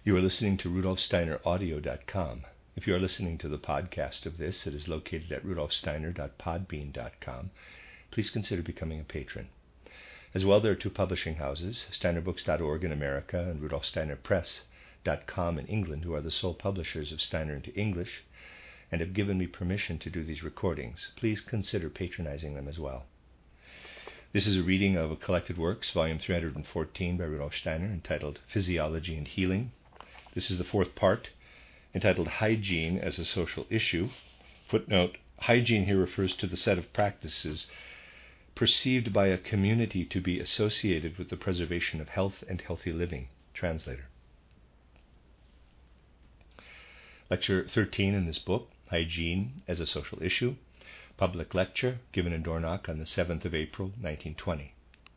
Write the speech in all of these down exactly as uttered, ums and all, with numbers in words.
You are listening to Rudolf Steiner Audio dot com. If you are listening to the podcast of this, it is located at Rudolf Steiner dot podbean dot com. Please consider becoming a patron. As well, there are two publishing houses, Steiner Books dot org in America and Rudolf Steiner Press dot com in England, who are the sole publishers of Steiner into English and have given me permission to do these recordings. Please consider patronizing them as well. This is a reading of a Collected Works, volume three hundred fourteen by Rudolf Steiner, entitled Physiology and Healing. This is the fourth part, entitled Hygiene as a Social Issue. Footnote, hygiene here refers to the set of practices perceived by a community to be associated with the preservation of health and healthy living. Translator. Lecture thirteen in this book, Hygiene as a Social Issue. Public lecture given in Dornach on the seventh of April, nineteen twenty.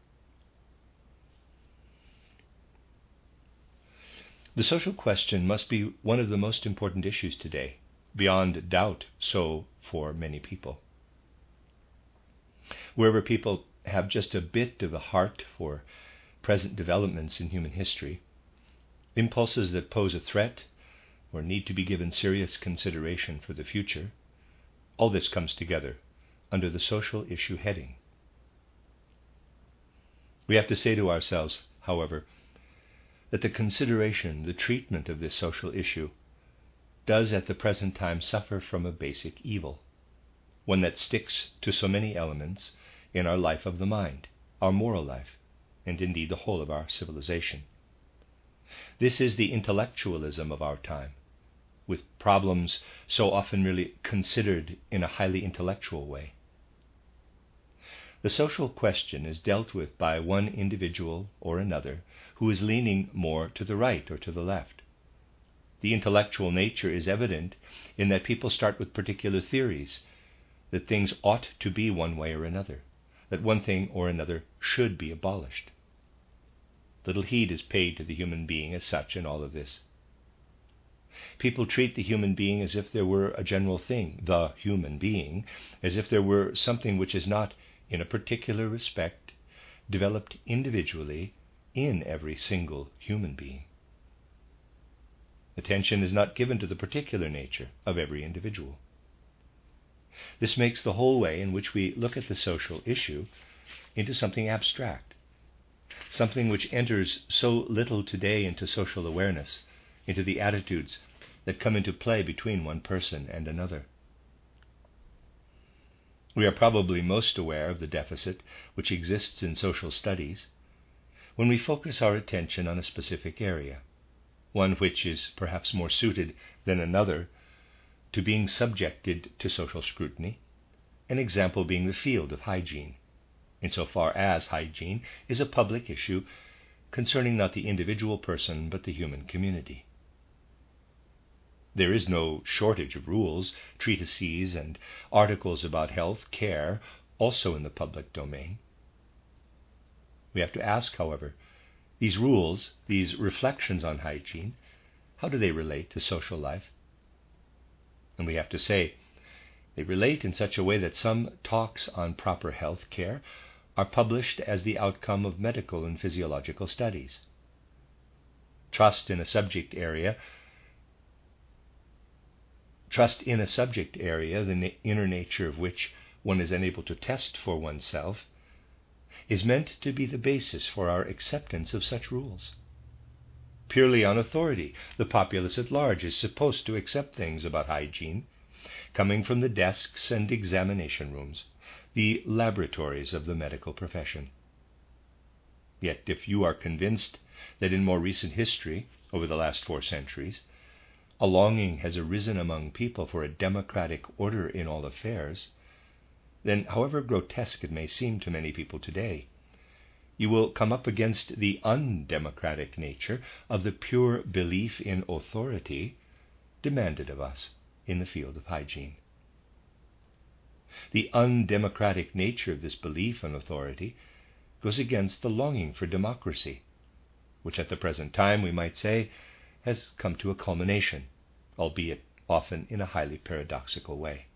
The social question must be one of the most important issues today, beyond doubt so for many people. Wherever people have just a bit of a heart for present developments in human history, impulses that pose a threat or need to be given serious consideration for the future, all this comes together under the social issue heading. We have to say to ourselves, however, that the consideration, the treatment of this social issue does at the present time suffer from a basic evil, one that sticks to so many elements in our life of the mind, our moral life, and indeed the whole of our civilization. This is the intellectualism of our time, with problems so often merely considered in a highly intellectual way. The social question is dealt with by one individual or another who is leaning more to the right or to the left. The intellectual nature is evident in that people start with particular theories, that things ought to be one way or another, that one thing or another should be abolished. Little heed is paid to the human being as such in all of this. People treat the human being as if there were a general thing, the human being, as if there were something which is not, in a particular respect, developed individually in every single human being. Attention is not given to the particular nature of every individual. This makes the whole way in which we look at the social issue into something abstract, something which enters so little today into social awareness, into the attitudes that come into play between one person and another. We are probably most aware of the deficit which exists in social studies when we focus our attention on a specific area, one which is perhaps more suited than another to being subjected to social scrutiny, an example being the field of hygiene, insofar as hygiene is a public issue concerning not the individual person but the human community. There is no shortage of rules, treatises, and articles about health care, also in the public domain. We have to ask, however, these rules, these reflections on hygiene, how do they relate to social life? And we have to say, they relate in such a way that some talks on proper health care are published as the outcome of medical and physiological studies. Trust in a subject area Trust in a subject area, the na- inner nature of which one is unable to test for oneself, is meant to be the basis for our acceptance of such rules. Purely on authority, the populace at large is supposed to accept things about hygiene, coming from the desks and examination rooms, the laboratories of the medical profession. Yet if you are convinced that in more recent history, over the last four centuries, a longing has arisen among people for a democratic order in all affairs, then however grotesque it may seem to many people today, you will come up against the undemocratic nature of the pure belief in authority demanded of us in the field of hygiene. The undemocratic nature of this belief in authority goes against the longing for democracy, which at the present time, we might say, has come to a culmination, albeit often in a highly paradoxical way.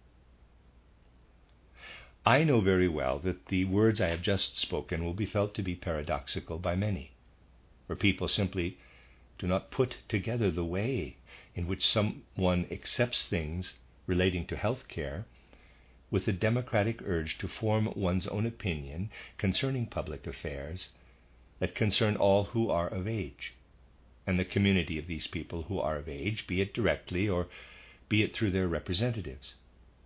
I know very well that the words I have just spoken will be felt to be paradoxical by many, where people simply do not put together the way in which someone accepts things relating to health care with the democratic urge to form one's own opinion concerning public affairs that concern all who are of age, and the community of these people who are of age, be it directly or be it through their representatives.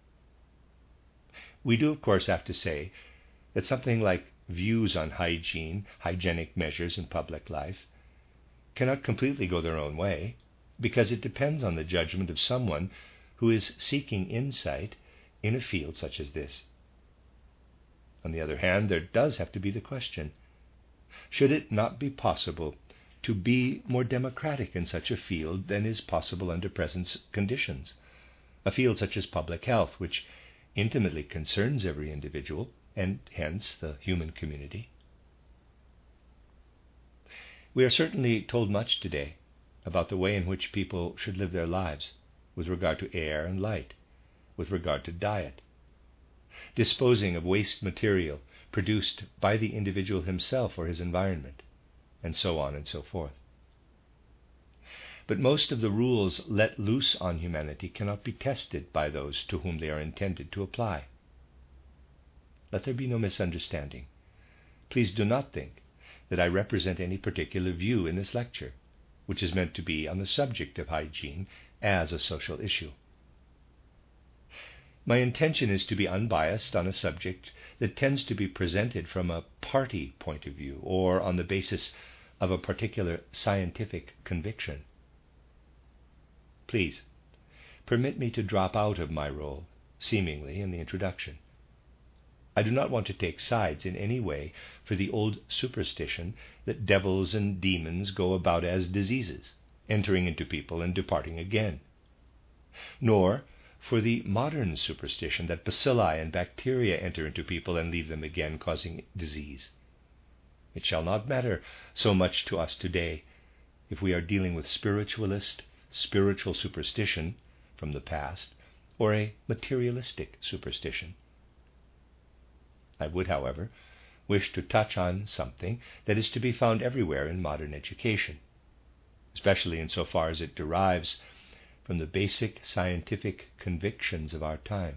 We do, of course, have to say that something like views on hygiene, hygienic measures in public life, cannot completely go their own way, because it depends on the judgment of someone who is seeking insight in a field such as this. On the other hand, there does have to be the question, should it not be possible to be more democratic in such a field than is possible under present conditions? A field such as public health, which intimately concerns every individual, and hence the human community. We are certainly told much today about the way in which people should live their lives with regard to air and light, with regard to diet, disposing of waste material produced by the individual himself or his environment, and so on and so forth. But most of the rules let loose on humanity cannot be tested by those to whom they are intended to apply. Let there be no misunderstanding. Please do not think that I represent any particular view in this lecture, which is meant to be on the subject of hygiene as a social issue. My intention is to be unbiased on a subject that tends to be presented from a party point of view or on the basis of a particular scientific conviction. Please, permit me to drop out of my role, seemingly, in the introduction. I do not want to take sides in any way for the old superstition that devils and demons go about as diseases, entering into people and departing again, nor for the modern superstition that bacilli and bacteria enter into people and leave them again, causing disease. It shall not matter so much to us today if we are dealing with spiritualist, spiritual superstition from the past, or a materialistic superstition. I would, however, wish to touch on something that is to be found everywhere in modern education, especially insofar as it derives from the basic scientific convictions of our time.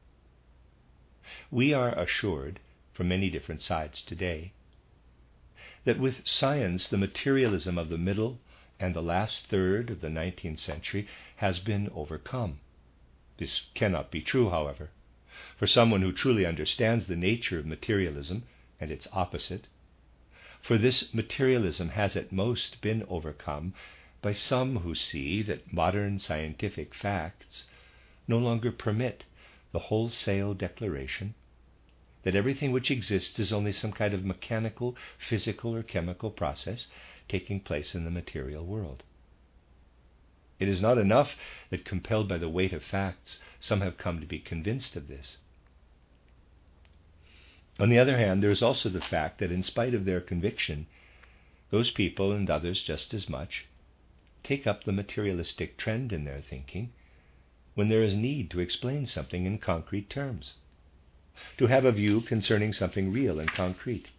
We are assured from many different sides today that with science the materialism of the middle and the last third of the nineteenth century has been overcome. This cannot be true, however. For someone who truly understands the nature of materialism and its opposite, for this materialism has at most been overcome by some who see that modern scientific facts no longer permit the wholesale declaration that everything which exists is only some kind of mechanical, physical, or chemical process taking place in the material world. It is not enough that, compelled by the weight of facts, some have come to be convinced of this. On the other hand, there is also the fact that in spite of their conviction, those people, and others just as much, take up the materialistic trend in their thinking when there is need to explain something in concrete terms, to have a view concerning something real and concrete.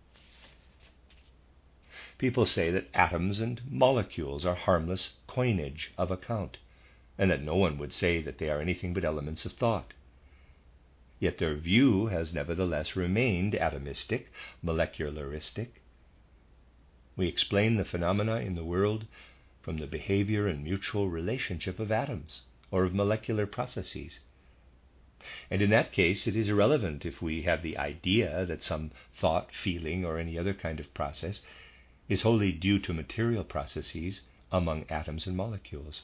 People say that atoms and molecules are harmless coinage of account, and that no one would say that they are anything but elements of thought. Yet their view has nevertheless remained atomistic, molecularistic. We explain the phenomena in the world from the behavior and mutual relationship of atoms, or of molecular processes. And in that case, it is irrelevant if we have the idea that some thought, feeling, or any other kind of process is wholly due to material processes among atoms and molecules.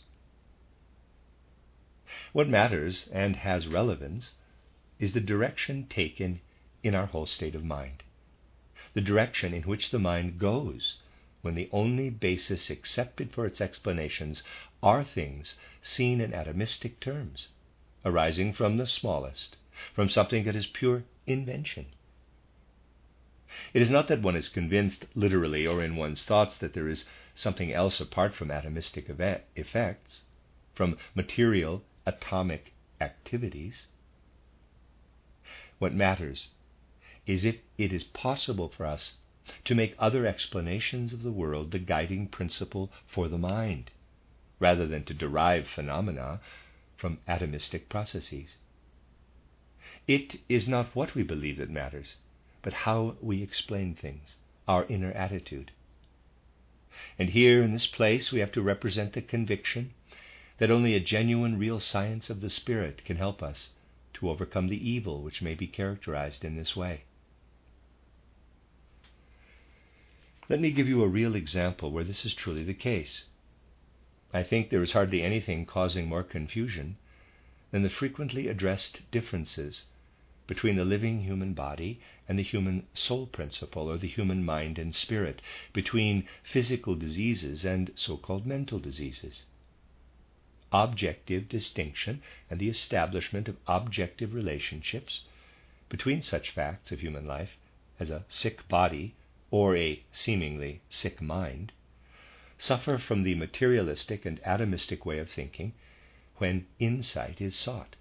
What matters, and has relevance, is the direction taken in our whole state of mind, the direction in which the mind goes when the only basis accepted for its explanations are things seen in atomistic terms, arising from the smallest, from something that is pure invention. It is not that one is convinced literally or in one's thoughts that there is something else apart from atomistic effects, from material atomic activities. What matters is if it is possible for us to make other explanations of the world the guiding principle for the mind, rather than to derive phenomena from atomistic processes. It is not what we believe that matters, but how we explain things, our inner attitude. And here in this place we have to represent the conviction that only a genuine real science of the spirit can help us to overcome the evil which may be characterized in this way. Let me give you a real example where this is truly the case. I think there is hardly anything causing more confusion than the frequently addressed differences between the living human body and the human soul principle, or the human mind and spirit, between physical diseases and so-called mental diseases. Objective distinction and the establishment of objective relationships between such facts of human life as a sick body or a seemingly sick mind suffer from the materialistic and atomistic way of thinking when insight is sought.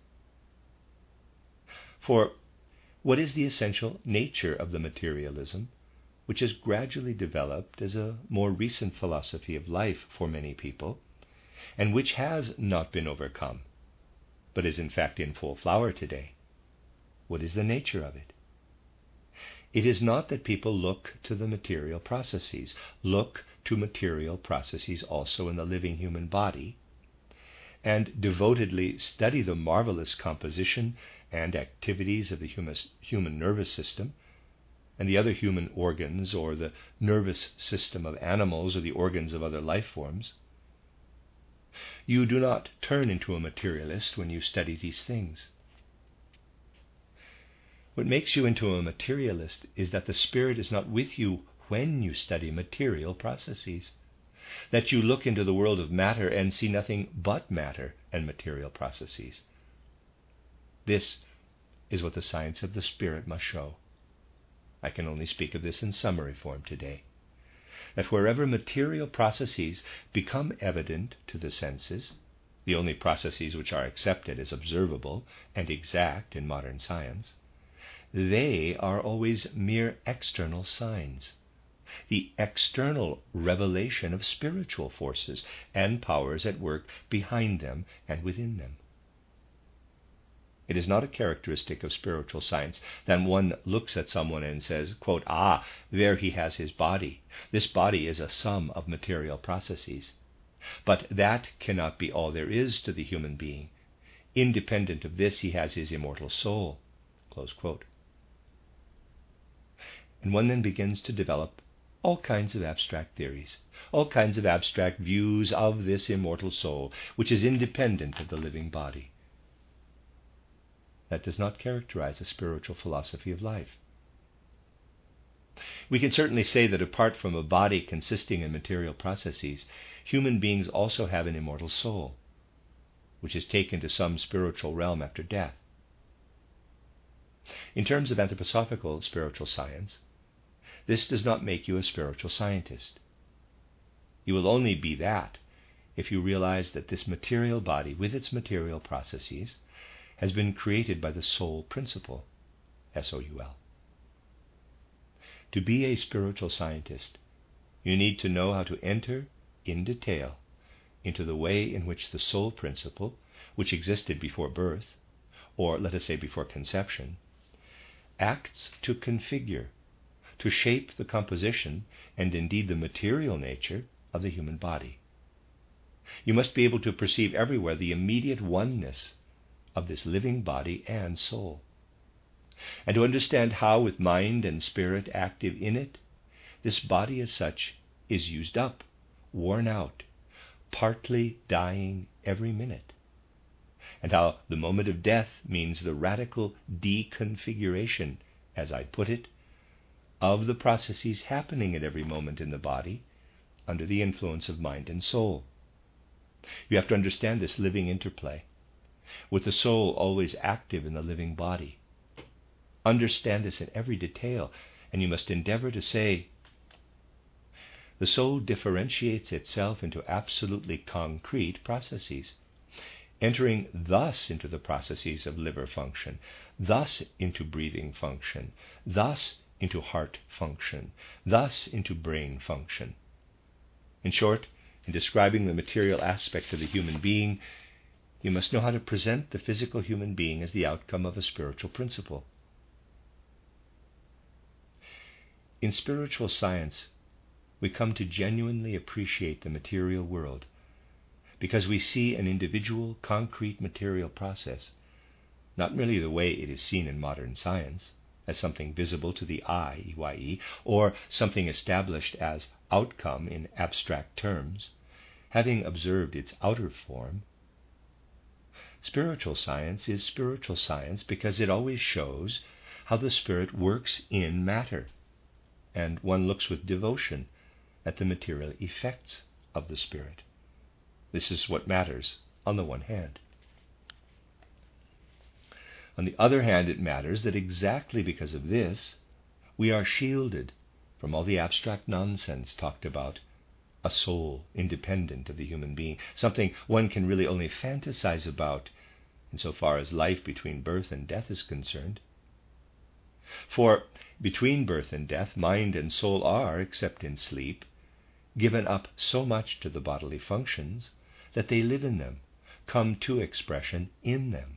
For what is the essential nature of the materialism which has gradually developed as a more recent philosophy of life for many people, and which has not been overcome, but is in fact in full flower today? What is the nature of it? It is not that people look to the material processes, look to material processes also in the living human body, and devotedly study the marvelous composition and activities of the human, human nervous system, and the other human organs, or the nervous system of animals, or the organs of other life forms. You do not turn into a materialist when you study these things. What makes you into a materialist is that the Spirit is not with you when you study material processes, that you look into the world of matter and see nothing but matter and material processes. This is what the science of the Spirit must show. I can only speak of this in summary form today. That wherever material processes become evident to the senses, the only processes which are accepted as observable and exact in modern science, they are always mere external signs, the external revelation of spiritual forces and powers at work behind them and within them. It is not a characteristic of spiritual science that one looks at someone and says, quote, "Ah, there he has his body. This body is a sum of material processes." But that cannot be all there is to the human being. Independent of this, he has his immortal soul. Close quote. And one then begins to develop all kinds of abstract theories, all kinds of abstract views of this immortal soul, which is independent of the living body. That does not characterize a spiritual philosophy of life. We can certainly say that apart from a body consisting in material processes, human beings also have an immortal soul, which is taken to some spiritual realm after death. In terms of anthroposophical spiritual science, this does not make you a spiritual scientist. You will only be that if you realize that this material body, with its material processes, has been created by the soul principle, S O U L. To be a spiritual scientist, you need to know how to enter in detail into the way in which the soul principle, which existed before birth, or let us say before conception, acts to configure, to shape the composition and indeed the material nature of the human body. You must be able to perceive everywhere the immediate oneness of this living body and soul, and to understand how, with mind and spirit active in it, this body as such is used up, worn out, partly dying every minute, and how the moment of death means the radical deconfiguration, as I put it, of the processes happening at every moment in the body under the influence of mind and soul. You have to understand this living interplay, with the soul always active in the living body. Understand this in every detail, and you must endeavor to say, the soul differentiates itself into absolutely concrete processes, entering thus into the processes of liver function, thus into breathing function, thus into heart function, thus into brain function. In short, in describing the material aspect of the human being, you must know how to present the physical human being as the outcome of a spiritual principle. In spiritual science, we come to genuinely appreciate the material world because we see an individual, concrete material process, not merely the way it is seen in modern science, as something visible to the eye, E Y E, or something established as outcome in abstract terms, having observed its outer form. Spiritual science is spiritual science because it always shows how the spirit works in matter, and one looks with devotion at the material effects of the spirit. This is what matters on the one hand. On the other hand, it matters that exactly because of this, we are shielded from all the abstract nonsense talked about a soul independent of the human being, something one can really only fantasize about insofar as life between birth and death is concerned. For between birth and death, mind and soul are, except in sleep, given up so much to the bodily functions that they live in them, come to expression in them.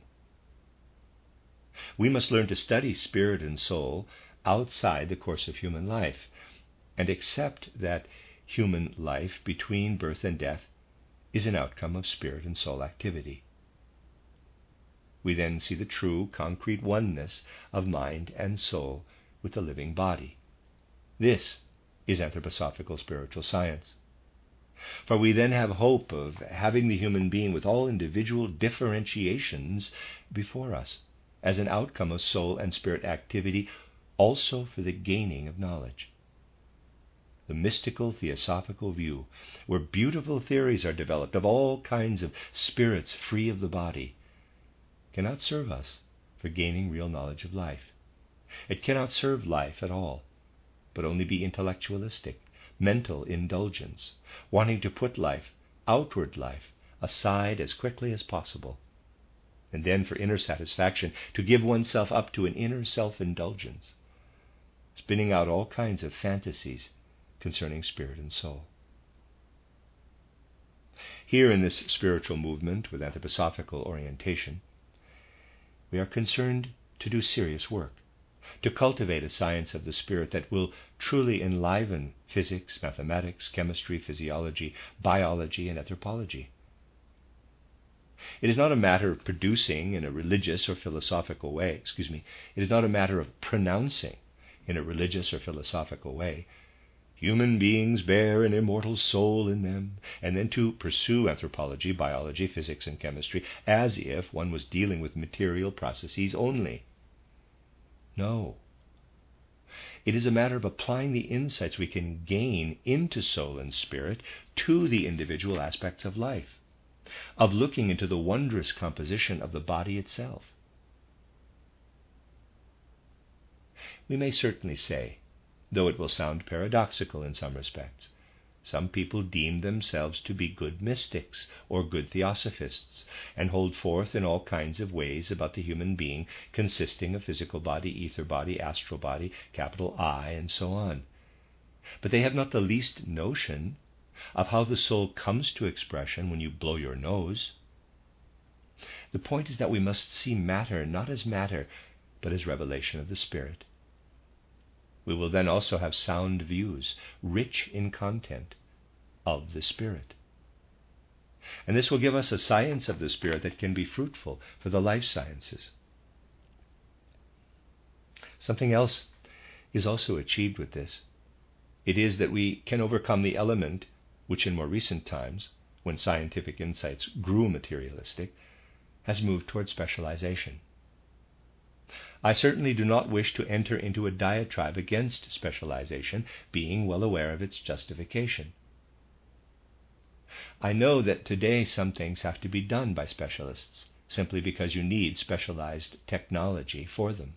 We must learn to study spirit and soul outside the course of human life and accept that human life between birth and death is an outcome of spirit and soul activity. We then see the true, concrete oneness of mind and soul with the living body. This is anthroposophical spiritual science. For we then have hope of having the human being with all individual differentiations before us as an outcome of soul and spirit activity, also for the gaining of knowledge. The mystical theosophical view, where beautiful theories are developed of all kinds of spirits free of the body, cannot serve us for gaining real knowledge of life. It cannot serve life at all, but only be intellectualistic, mental indulgence, wanting to put life, outward life, aside as quickly as possible, and then for inner satisfaction to give oneself up to an inner self-indulgence, spinning out all kinds of fantasies concerning spirit and soul. Here in this spiritual movement with anthroposophical orientation, we are concerned to do serious work, to cultivate a science of the spirit that will truly enliven physics, mathematics, chemistry, physiology, biology, and anthropology. It is not a matter of producing in a religious or philosophical way, excuse me, it is not a matter of pronouncing in a religious or philosophical way, human beings bear an immortal soul in them, and then to pursue anthropology, biology, physics, and chemistry as if one was dealing with material processes only. No. It is a matter of applying the insights we can gain into soul and spirit to the individual aspects of life, of looking into the wondrous composition of the body itself. We may certainly say, though it will sound paradoxical in some respects, some people deem themselves to be good mystics or good theosophists, and hold forth in all kinds of ways about the human being consisting of physical body, ether body, astral body, capital I, and so on. But they have not the least notion of how the soul comes to expression when you blow your nose. The point is that we must see matter not as matter, but as revelation of the spirit. We will then also have sound views, rich in content, of the spirit. And this will give us a science of the spirit that can be fruitful for the life sciences. Something else is also achieved with this. It is that we can overcome the element which in more recent times, when scientific insights grew materialistic, has moved toward specialization. I certainly do not wish to enter into a diatribe against specialization, being well aware of its justification. I know that today some things have to be done by specialists, simply because you need specialized technology for them.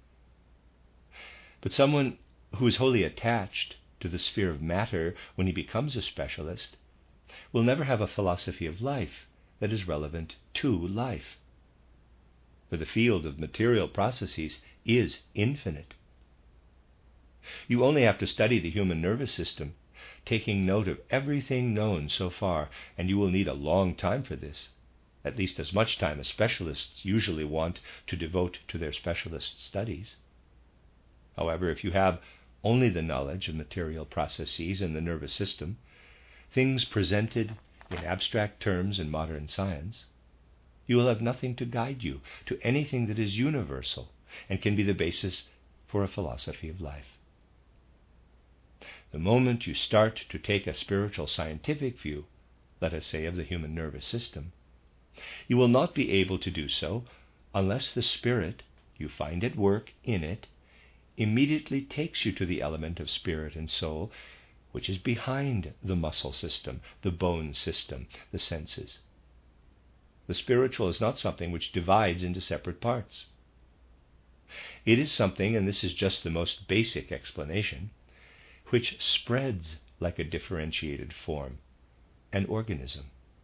But someone who is wholly attached to the sphere of matter when he becomes a specialist will never have a philosophy of life that is relevant to life. For the field of material processes is infinite. You only have to study the human nervous system, taking note of everything known so far, and you will need a long time for this, at least as much time as specialists usually want to devote to their specialist studies. However, if you have only the knowledge of material processes in the nervous system, things presented in abstract terms in modern science, you will have nothing to guide you to anything that is universal and can be the basis for a philosophy of life. The moment you start to take a spiritual scientific view, let us say of the human nervous system, you will not be able to do so unless the spirit you find at work in it immediately takes you to the element of spirit and soul, which is behind the muscle system, the bone system, the senses. The spiritual is not something which divides into separate parts. It is something, and this is just the most basic explanation, which spreads like a differentiated form, an organism.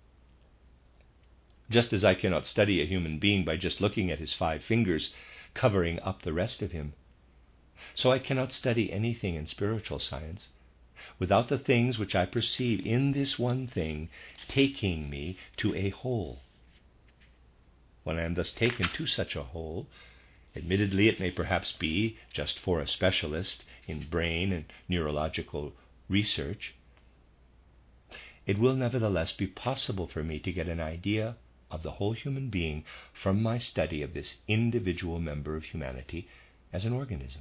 Just as I cannot study a human being by just looking at his five fingers covering up the rest of him, so I cannot study anything in spiritual science without the things which I perceive in this one thing taking me to a whole. When I am thus taken to such a whole, admittedly it may perhaps be just for a specialist in brain and neurological research, it will nevertheless be possible for me to get an idea of the whole human being from my study of this individual member of humanity as an organism.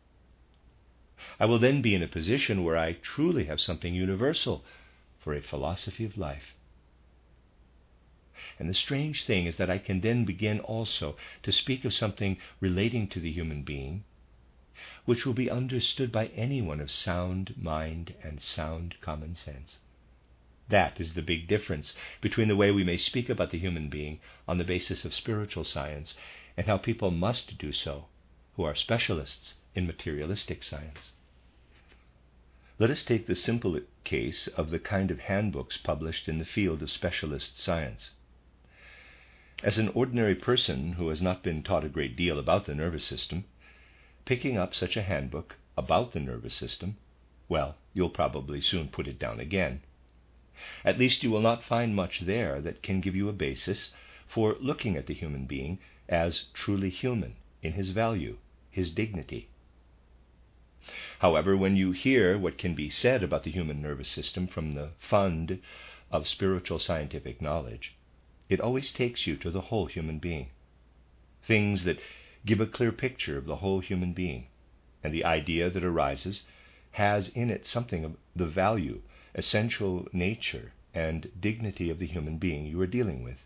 I will then be in a position where I truly have something universal for a philosophy of life. And the strange thing is that I can then begin also to speak of something relating to the human being, which will be understood by anyone of sound mind and sound common sense. That is the big difference between the way we may speak about the human being on the basis of spiritual science and how people must do so who are specialists in materialistic science. Let us take the simple case of the kind of handbooks published in the field of specialist science. As an ordinary person who has not been taught a great deal about the nervous system, picking up such a handbook about the nervous system, well, you'll probably soon put it down again. At least you will not find much there that can give you a basis for looking at the human being as truly human in his value, his dignity. However, when you hear what can be said about the human nervous system from the fund of spiritual scientific knowledge, it always takes you to the whole human being. Things that give a clear picture of the whole human being, and the idea that arises has in it something of the value, essential nature, and dignity of the human being you are dealing with.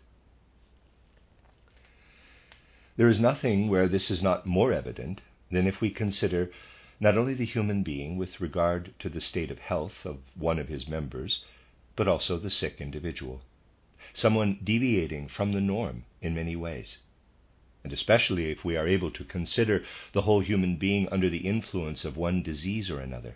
There is nothing where this is not more evident than if we consider not only the human being with regard to the state of health of one of his members, but also the sick individual, someone deviating from the norm in many ways, and especially if we are able to consider the whole human being under the influence of one disease or another.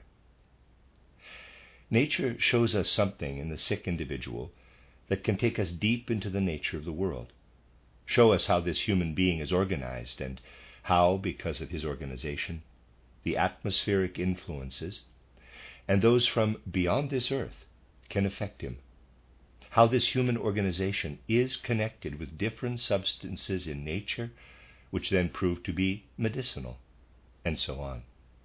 Nature shows us something in the sick individual that can take us deep into the nature of the world, show us how this human being is organized, and how, because of his organization, the atmospheric influences and those from beyond this earth can affect him, how this human organization is connected with different substances in nature, which then prove to be medicinal, and so on.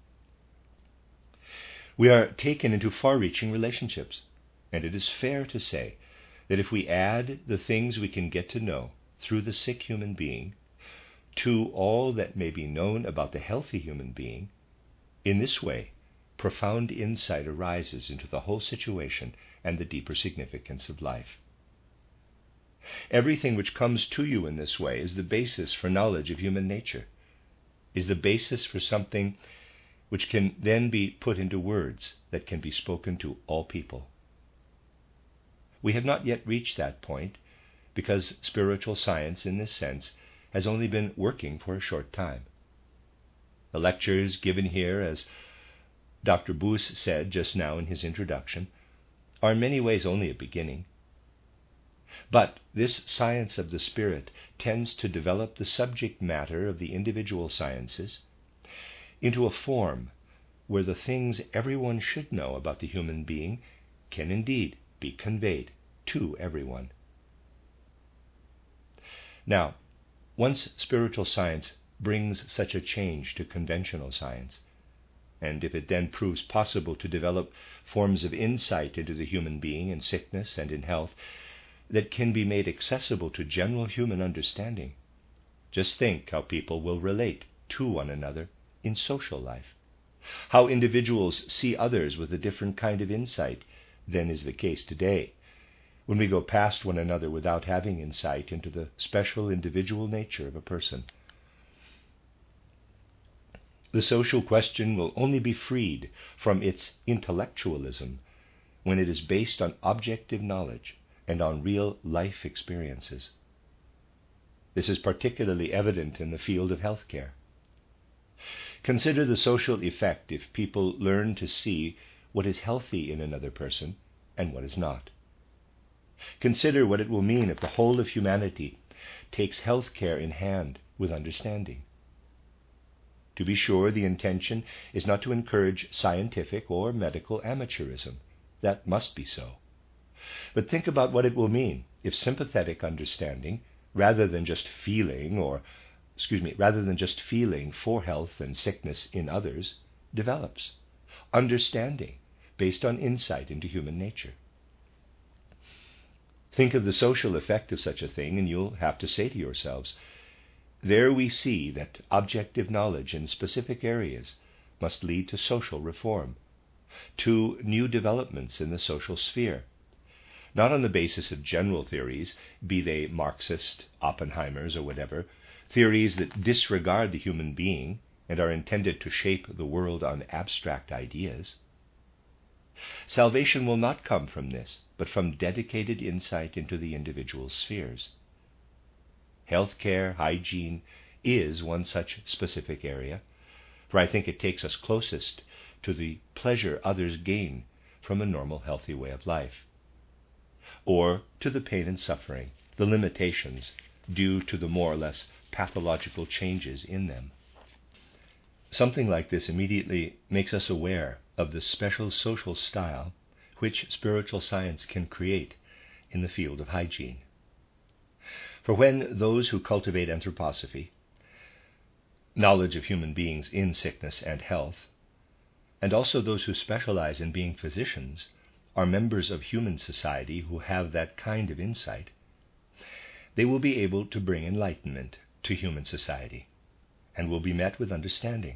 We are taken into far-reaching relationships, and it is fair to say that if we add the things we can get to know through the sick human being to all that may be known about the healthy human being, in this way, profound insight arises into the whole situation and the deeper significance of life. Everything which comes to you in this way is the basis for knowledge of human nature, is the basis for something which can then be put into words that can be spoken to all people. We have not yet reached that point because spiritual science, in this sense, has only been working for a short time. The lectures given here, as Doctor Boos said just now in his introduction, are in many ways only a beginning. But this science of the spirit tends to develop the subject matter of the individual sciences into a form where the things everyone should know about the human being can indeed be conveyed to everyone. Now, once spiritual science brings such a change to conventional science, and if it then proves possible to develop forms of insight into the human being in sickness and in health that can be made accessible to general human understanding, just think how people will relate to one another in social life, how individuals see others with a different kind of insight than is the case today, when we go past one another without having insight into the special individual nature of a person. The social question will only be freed from its intellectualism when it is based on objective knowledge and on real life experiences. This is particularly evident in the field of healthcare. Consider the social effect if people learn to see what is healthy in another person and what is not. Consider what it will mean if the whole of humanity takes health care in hand with understanding. To be sure, the intention is not to encourage scientific or medical amateurism. That must be so. But think about what it will mean if sympathetic understanding, rather than just feeling or, excuse me, rather than just feeling for health and sickness in others, develops understanding based on insight into human nature. Think of the social effect of such a thing, and you'll have to say to yourselves, there we see that objective knowledge in specific areas must lead to social reform, to new developments in the social sphere, not on the basis of general theories, be they Marxist, Oppenheimers, or whatever, theories that disregard the human being and are intended to shape the world on abstract ideas. Salvation will not come from this, but from dedicated insight into the individual spheres. Healthcare, hygiene, is one such specific area, for I think it takes us closest to the pleasure others gain from a normal, healthy way of life, or to the pain and suffering, the limitations due to the more or less pathological changes in them. Something like this immediately makes us aware of the special social style which spiritual science can create in the field of hygiene. For when those who cultivate anthroposophy, knowledge of human beings in sickness and health, and also those who specialize in being physicians, are members of human society who have that kind of insight, they will be able to bring enlightenment to human society and will be met with understanding.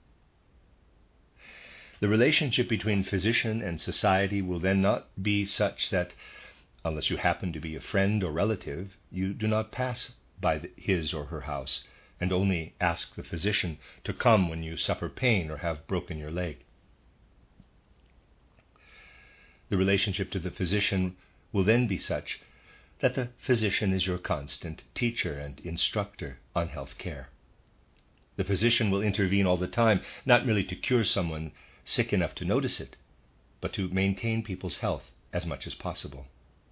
The relationship between physician and society will then not be such that, unless you happen to be a friend or relative, you do not pass by his or her house and only ask the physician to come when you suffer pain or have broken your leg. The relationship to the physician will then be such that the physician is your constant teacher and instructor on health care. The physician will intervene all the time, not merely to cure someone sick enough to notice it, but to maintain people's health as much as possible.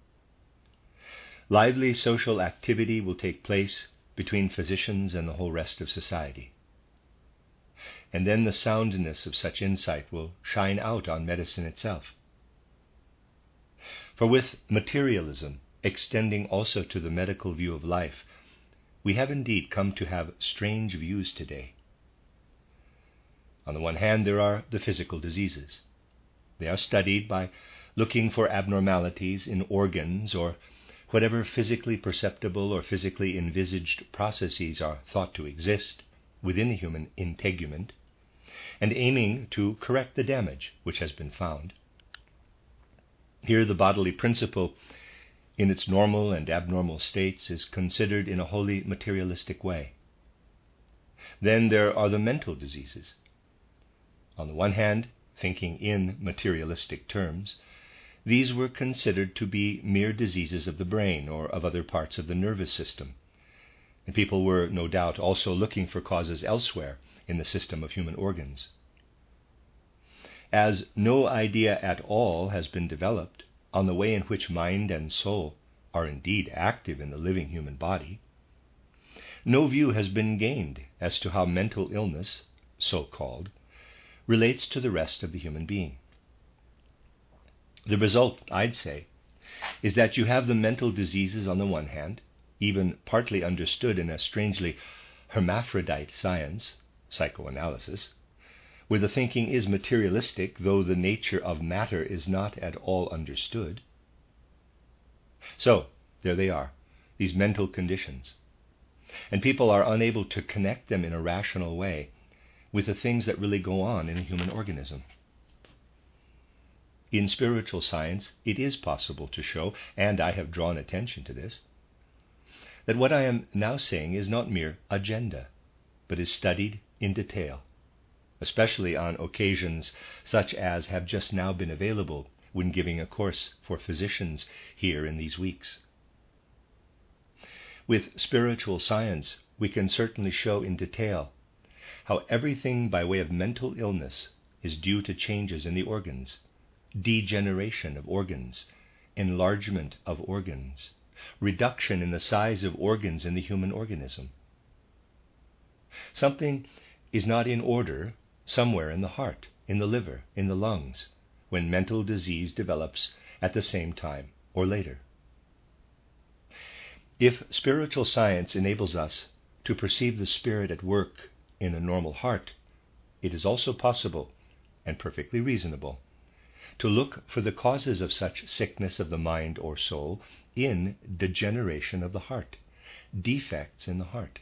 Lively social activity will take place between physicians and the whole rest of society. And then the soundness of such insight will shine out on medicine itself. For with materialism extending also to the medical view of life, we have indeed come to have strange views today. On the one hand, there are the physical diseases. They are studied by looking for abnormalities in organs or whatever physically perceptible or physically envisaged processes are thought to exist within the human integument, and aiming to correct the damage which has been found. Here the bodily principle in its normal and abnormal states is considered in a wholly materialistic way. Then there are the mental diseases. On the one hand, thinking in materialistic terms, these were considered to be mere diseases of the brain or of other parts of the nervous system, and people were no doubt also looking for causes elsewhere in the system of human organs. As no idea at all has been developed on the way in which mind and soul are indeed active in the living human body, no view has been gained as to how mental illness, so-called, relates to the rest of the human being. The result, I'd say, is that you have the mental diseases on the one hand, even partly understood in a strangely hermaphrodite science, psychoanalysis, where the thinking is materialistic, though the nature of matter is not at all understood. So, there they are, these mental conditions. And people are unable to connect them in a rational way with the things that really go on in a human organism. In spiritual science, it is possible to show, and I have drawn attention to this, that what I am now saying is not mere agenda, but is studied in detail, especially on occasions such as have just now been available when giving a course for physicians here in these weeks. With spiritual science, we can certainly show in detail how everything by way of mental illness is due to changes in the organs, degeneration of organs, enlargement of organs, reduction in the size of organs in the human organism. Something is not in order somewhere in the heart, in the liver, in the lungs, when mental disease develops at the same time or later. If spiritual science enables us to perceive the Spirit at work in a normal heart, it is also possible, and perfectly reasonable, to look for the causes of such sickness of the mind or soul in degeneration of the heart, defects in the heart.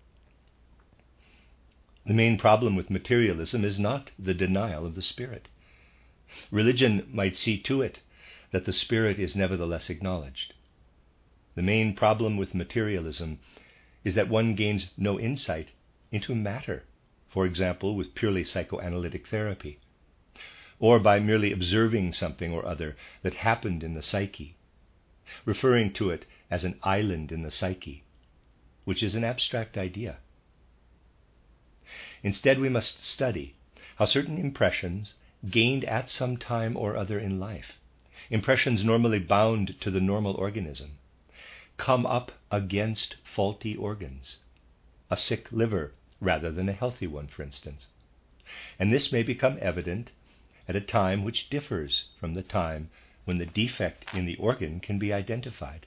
The main problem with materialism is not the denial of the Spirit. Religion might see to it that the Spirit is nevertheless acknowledged. The main problem with materialism is that one gains no insight into matter, for example, with purely psychoanalytic therapy, or by merely observing something or other that happened in the psyche, referring to it as an island in the psyche, which is an abstract idea. Instead, we must study how certain impressions gained at some time or other in life, impressions normally bound to the normal organism, come up against faulty organs, a sick liver rather than a healthy one, for instance. And this may become evident at a time which differs from the time when the defect in the organ can be identified.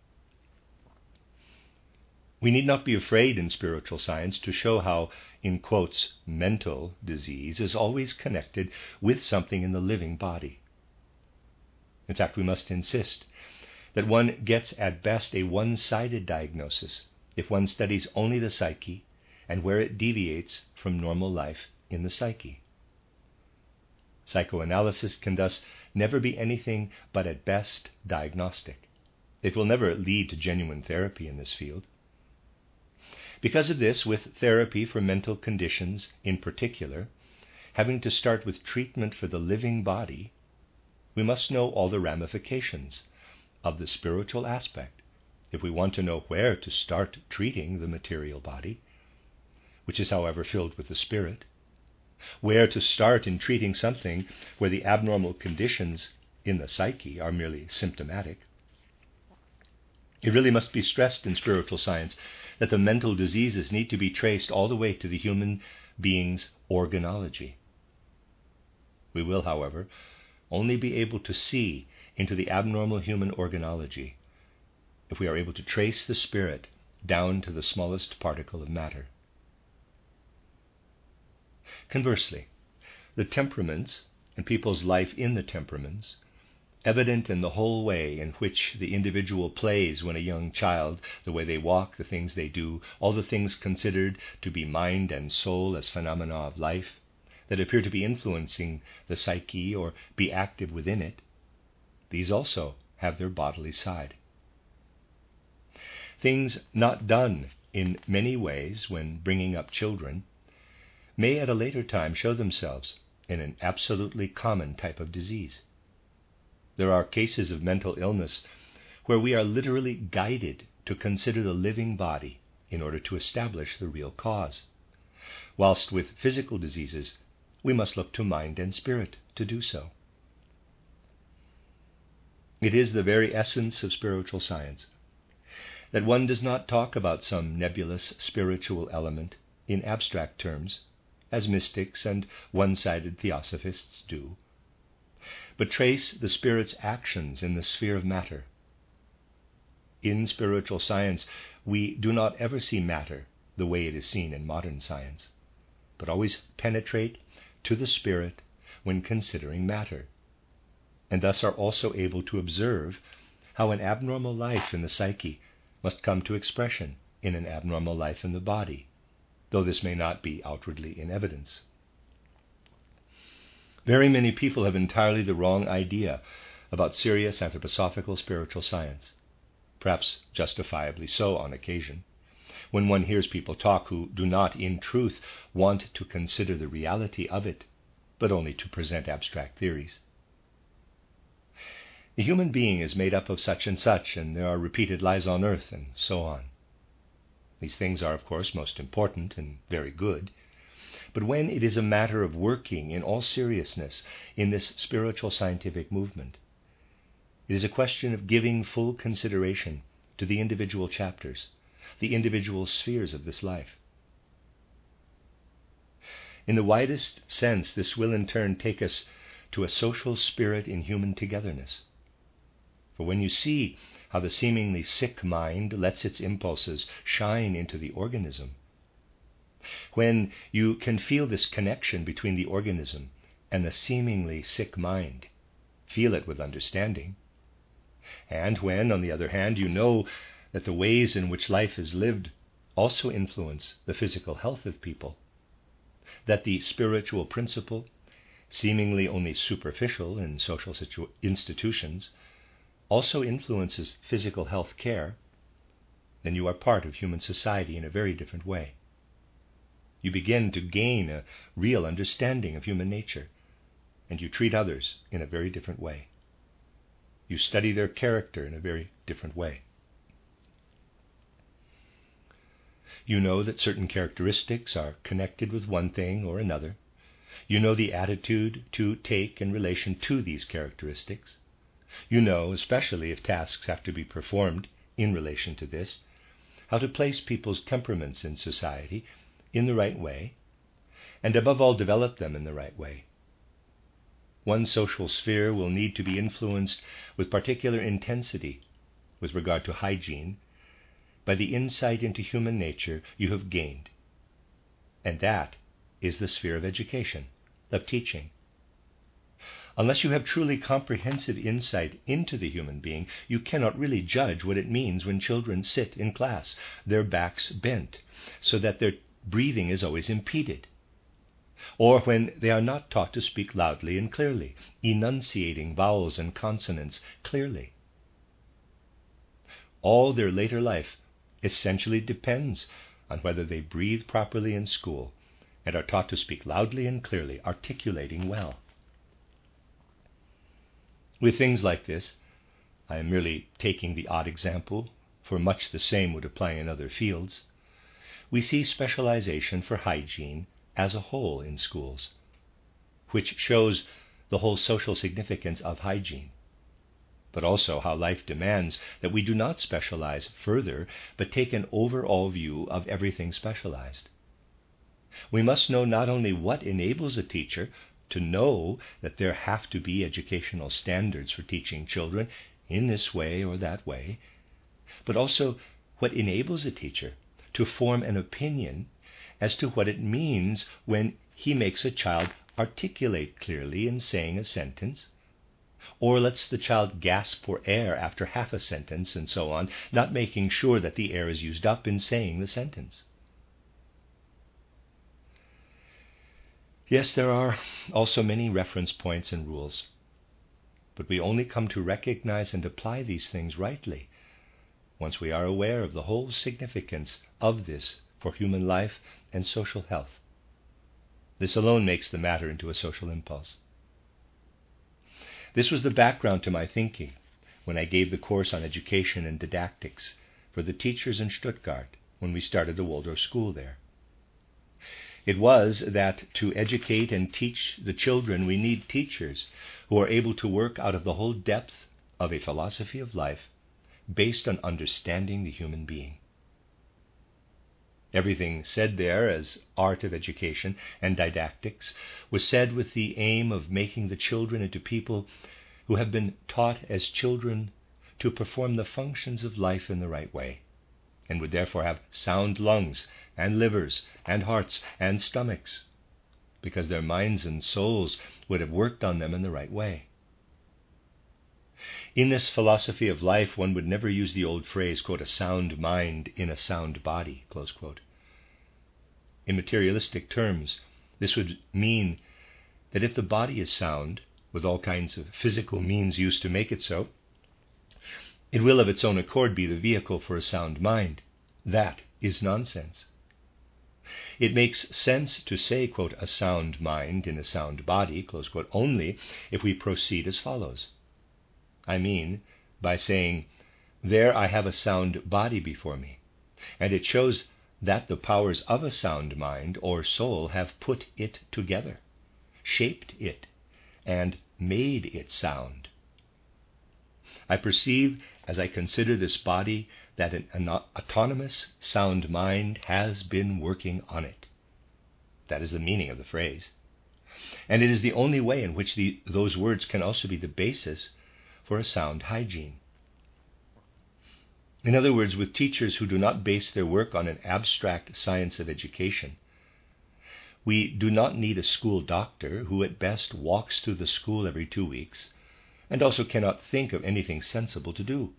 We need not be afraid in spiritual science to show how, in quotes, mental disease is always connected with something in the living body. In fact, we must insist that one gets at best a one-sided diagnosis if one studies only the psyche and where it deviates from normal life in the psyche. Psychoanalysis can thus never be anything but at best diagnostic. It will never lead to genuine therapy in this field. Because of this, with therapy for mental conditions in particular, having to start with treatment for the living body, we must know all the ramifications of the spiritual aspect if we want to know where to start treating the material body, which is, however, filled with the Spirit, where to start in treating something where the abnormal conditions in the psyche are merely symptomatic. It really must be stressed in spiritual science that the mental diseases need to be traced all the way to the human being's organology. We will, however, only be able to see into the abnormal human organology if we are able to trace the Spirit down to the smallest particle of matter. Conversely, the temperaments and people's life in the temperaments, evident in the whole way in which the individual plays when a young child, the way they walk, the things they do, all the things considered to be mind and soul as phenomena of life, that appear to be influencing the psyche or be active within it, these also have their bodily side. Things not done in many ways when bringing up children may at a later time show themselves in an absolutely common type of disease. There are cases of mental illness where we are literally guided to consider the living body in order to establish the real cause, whilst with physical diseases we must look to mind and spirit to do so. It is the very essence of spiritual science that one does not talk about some nebulous spiritual element in abstract terms, as mystics and one-sided theosophists do, but trace the spirit's actions in the sphere of matter. In spiritual science, we do not ever see matter the way it is seen in modern science, but always penetrate to the spirit when considering matter, and thus are also able to observe how an abnormal life in the psyche must come to expression in an abnormal life in the body, though this may not be outwardly in evidence. Very many people have entirely the wrong idea about serious anthroposophical spiritual science, perhaps justifiably so on occasion, when one hears people talk who do not in truth want to consider the reality of it, but only to present abstract theories. The human being is made up of such and such, and there are repeated lives on earth, and so on. These things are, of course, most important and very good, but when it is a matter of working in all seriousness in this spiritual scientific movement, it is a question of giving full consideration to the individual chapters, the individual spheres of this life. In the widest sense, this will in turn take us to a social spirit in human togetherness. For when you see how the seemingly sick mind lets its impulses shine into the organism, when you can feel this connection between the organism and the seemingly sick mind, feel it with understanding, and when, on the other hand, you know that the ways in which life is lived also influence the physical health of people, that the spiritual principle, seemingly only superficial in social situ- institutions, also influences physical health care, then you are part of human society in a very different way. You begin to gain a real understanding of human nature, and you treat others in a very different way. You study their character in a very different way. You know that certain characteristics are connected with one thing or another. You know the attitude to take in relation to these characteristics. You know, especially if tasks have to be performed in relation to this, how to place people's temperaments in society in the right way, and above all develop them in the right way. One social sphere will need to be influenced with particular intensity with regard to hygiene by the insight into human nature you have gained, and that is the sphere of education, of teaching. Unless you have truly comprehensive insight into the human being, you cannot really judge what it means when children sit in class, their backs bent, so that their breathing is always impeded, or when they are not taught to speak loudly and clearly, enunciating vowels and consonants clearly. All their later life essentially depends on whether they breathe properly in school and are taught to speak loudly and clearly, articulating well. With things like this, I am merely taking the odd example, for much the same would apply in other fields, we see specialization for hygiene as a whole in schools, which shows the whole social significance of hygiene, but also how life demands that we do not specialize further, but take an overall view of everything specialized. We must know not only what enables a teacher to know that there have to be educational standards for teaching children in this way or that way, but also what enables a teacher to form an opinion as to what it means when he makes a child articulate clearly in saying a sentence, or lets the child gasp for air after half a sentence, and so on, not making sure that the air is used up in saying the sentence. Yes, there are also many reference points and rules, but we only come to recognize and apply these things rightly once we are aware of the whole significance of this for human life and social health. This alone makes the matter into a social impulse. This was the background to my thinking when I gave the course on education and didactics for the teachers in Stuttgart when we started the Waldorf school there. It was that to educate and teach the children, we need teachers who are able to work out of the whole depth of a philosophy of life based on understanding the human being. Everything said there as art of education and didactics was said with the aim of making the children into people who have been taught as children to perform the functions of life in the right way, and would therefore have sound lungs and livers and hearts and stomachs, because their minds and souls would have worked on them in the right way. In this philosophy of life, one would never use the old phrase, quote, a sound mind in a sound body, close quote. In materialistic terms, this would mean that if the body is sound, with all kinds of physical means used to make it so, it will of its own accord be the vehicle for a sound mind. That is nonsense. It makes sense to say, quote, a sound mind in a sound body, close quote, only if we proceed as follows. I mean by saying, there I have a sound body before me, and it shows that the powers of a sound mind or soul have put it together, shaped it, and made it sound. I perceive, as I consider this body, that an, an autonomous sound mind has been working on it. That is the meaning of the phrase. And it is the only way in which the, those words can also be the basis for a sound hygiene. In other words, with teachers who do not base their work on an abstract science of education, we do not need a school doctor who at best walks through the school every two weeks and also cannot think of anything sensible to do.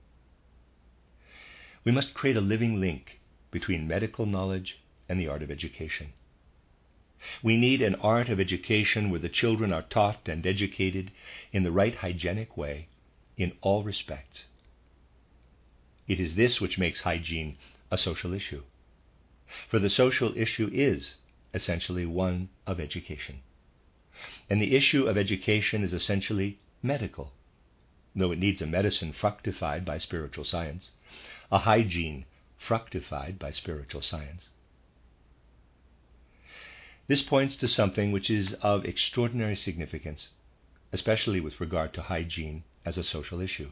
We must create a living link between medical knowledge and the art of education. We need an art of education where the children are taught and educated in the right hygienic way in all respects. It is this which makes hygiene a social issue. For the social issue is essentially one of education. And the issue of education is essentially medical, though it needs a medicine fructified by spiritual science, a hygiene fructified by spiritual science. This points to something which is of extraordinary significance, especially with regard to hygiene as a social issue.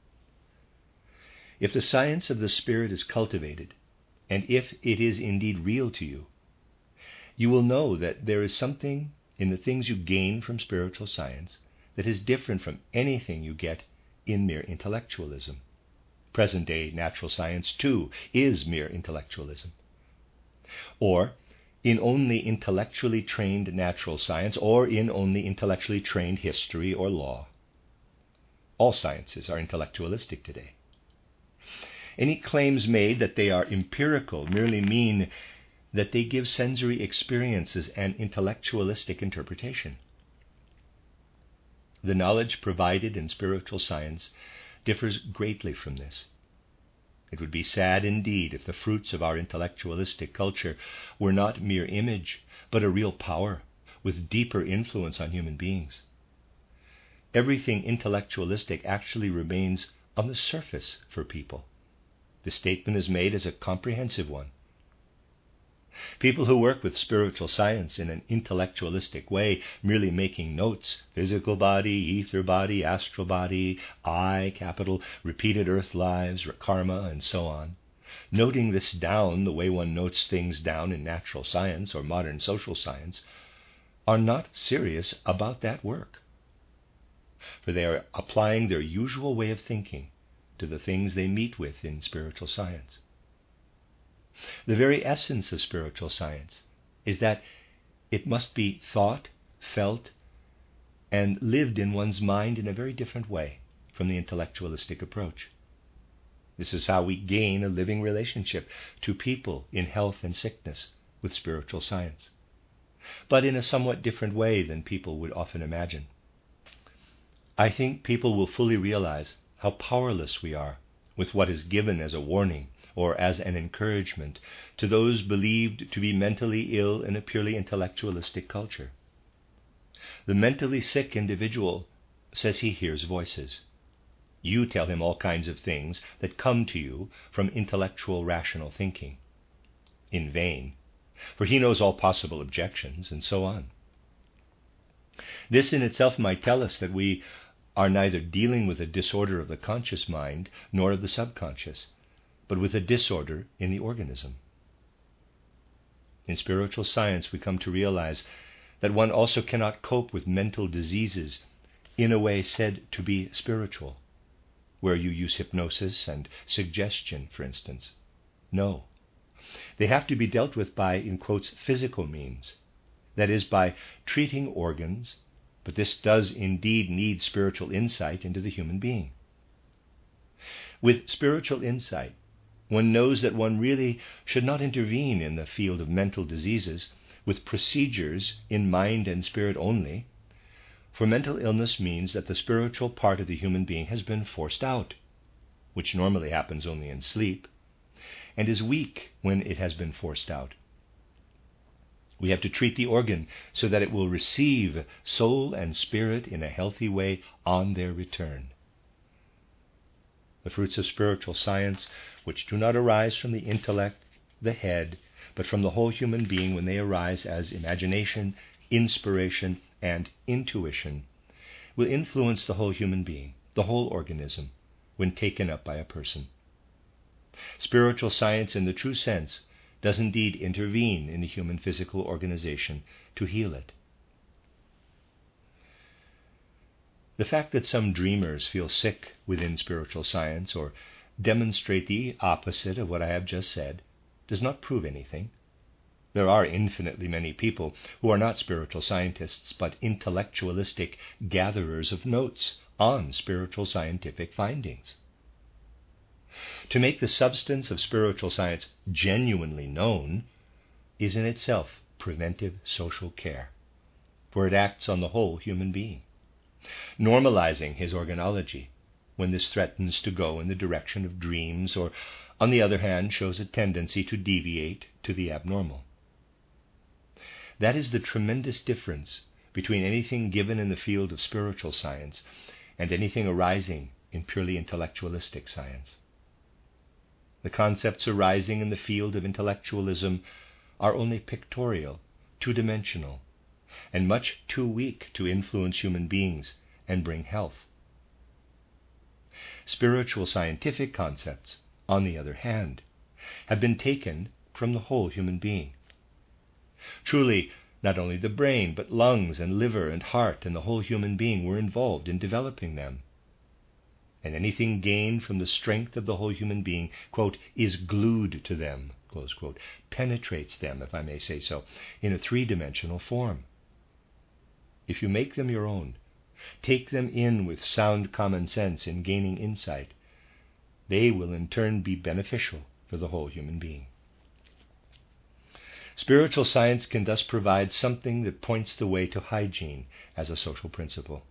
If the science of the spirit is cultivated, and if it is indeed real to you, you will know that there is something in the things you gain from spiritual science that is different from anything you get in mere intellectualism. Present-day natural science, too, is mere intellectualism. Or in only intellectually trained natural science, or in only intellectually trained history or law. All sciences are intellectualistic today. Any claims made that they are empirical merely mean that they give sensory experiences an intellectualistic interpretation. The knowledge provided in spiritual science differs greatly from this. It would be sad indeed if the fruits of our intellectualistic culture were not mere image, but a real power with deeper influence on human beings. Everything intellectualistic actually remains on the surface for people. The statement is made as a comprehensive one. People who work with spiritual science in an intellectualistic way, merely making notes, physical body, ether body, astral body, I, capital, repeated earth lives, karma, and so on, noting this down the way one notes things down in natural science or modern social science, are not serious about that work. For they are applying their usual way of thinking to the things they meet with in spiritual science. The very essence of spiritual science is that it must be thought, felt, and lived in one's mind in a very different way from the intellectualistic approach. This is how we gain a living relationship to people in health and sickness with spiritual science, but in a somewhat different way than people would often imagine. I think people will fully realize how powerless we are with what is given as a warning or as an encouragement to those believed to be mentally ill in a purely intellectualistic culture. The mentally sick individual says he hears voices. You tell him all kinds of things that come to you from intellectual rational thinking. In vain, for he knows all possible objections, and so on. This in itself might tell us that we are neither dealing with a disorder of the conscious mind nor of the subconscious, but with a disorder in the organism. In spiritual science, we come to realize that one also cannot cope with mental diseases in a way said to be spiritual, where you use hypnosis and suggestion, for instance. No. They have to be dealt with by, in quotes, physical means. That is, by treating organs, but this does indeed need spiritual insight into the human being. With spiritual insight, one knows that one really should not intervene in the field of mental diseases with procedures in mind and spirit only, for mental illness means that the spiritual part of the human being has been forced out, which normally happens only in sleep, and is weak when it has been forced out. We have to treat the organ so that it will receive soul and spirit in a healthy way on their return. The fruits of spiritual science, which do not arise from the intellect, the head, but from the whole human being when they arise as imagination, inspiration, and intuition, will influence the whole human being, the whole organism, when taken up by a person. Spiritual science in the true sense does indeed intervene in the human physical organization to heal it. The fact that some dreamers feel sick within spiritual science or demonstrate the opposite of what I have just said does not prove anything. There are infinitely many people who are not spiritual scientists but intellectualistic gatherers of notes on spiritual scientific findings. To make the substance of spiritual science genuinely known is in itself preventive social care, for it acts on the whole human being, normalizing his organology when this threatens to go in the direction of dreams or, on the other hand, shows a tendency to deviate to the abnormal. That is the tremendous difference between anything given in the field of spiritual science and anything arising in purely intellectualistic science. The concepts arising in the field of intellectualism are only pictorial, two-dimensional, and much too weak to influence human beings and bring health. Spiritual scientific concepts, on the other hand, have been taken from the whole human being. Truly, not only the brain, but lungs and liver and heart and the whole human being were involved in developing them. And anything gained from the strength of the whole human being, quote, is glued to them, close quote, penetrates them, if I may say so, in a three-dimensional form. If you make them your own, take them in with sound common sense in gaining insight, they will in turn be beneficial for the whole human being. Spiritual science can thus provide something that points the way to hygiene as a social principle.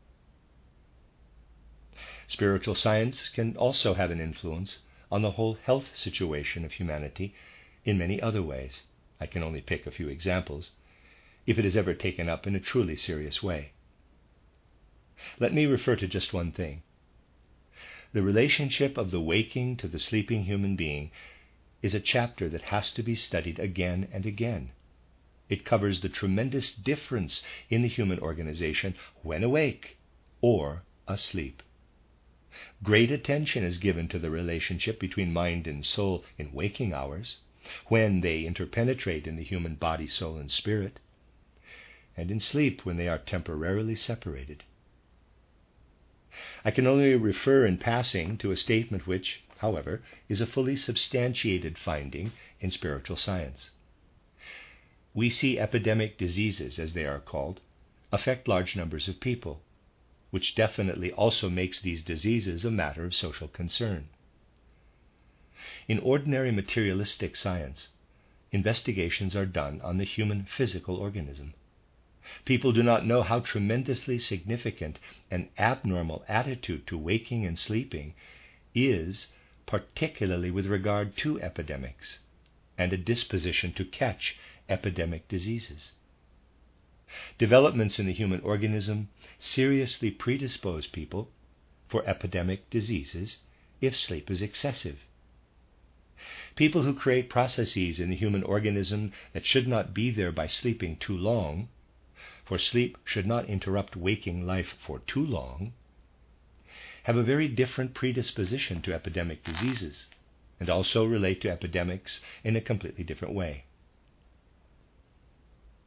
Spiritual science can also have an influence on the whole health situation of humanity in many other ways. I can only pick a few examples, if it is ever taken up in a truly serious way. Let me refer to just one thing. The relationship of the waking to the sleeping human being is a chapter that has to be studied again and again. It covers the tremendous difference in the human organization when awake or asleep. Great attention is given to the relationship between mind and soul in waking hours, when they interpenetrate in the human body, soul, and spirit, and in sleep when they are temporarily separated. I can only refer in passing to a statement which, however, is a fully substantiated finding in spiritual science. We see epidemic diseases, as they are called, affect large numbers of people, which definitely also makes these diseases a matter of social concern. In ordinary materialistic science, investigations are done on the human physical organism. People do not know how tremendously significant an abnormal attitude to waking and sleeping is, particularly with regard to epidemics, and a disposition to catch epidemic diseases. Developments in the human organism seriously predispose people for epidemic diseases if sleep is excessive. People who create processes in the human organism that should not be there by sleeping too long, for sleep should not interrupt waking life for too long, have a very different predisposition to epidemic diseases, and also relate to epidemics in a completely different way.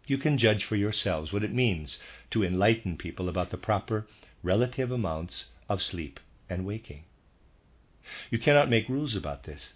You can judge for yourselves what it means to enlighten people about the proper relative amounts of sleep and waking. You cannot make rules about this.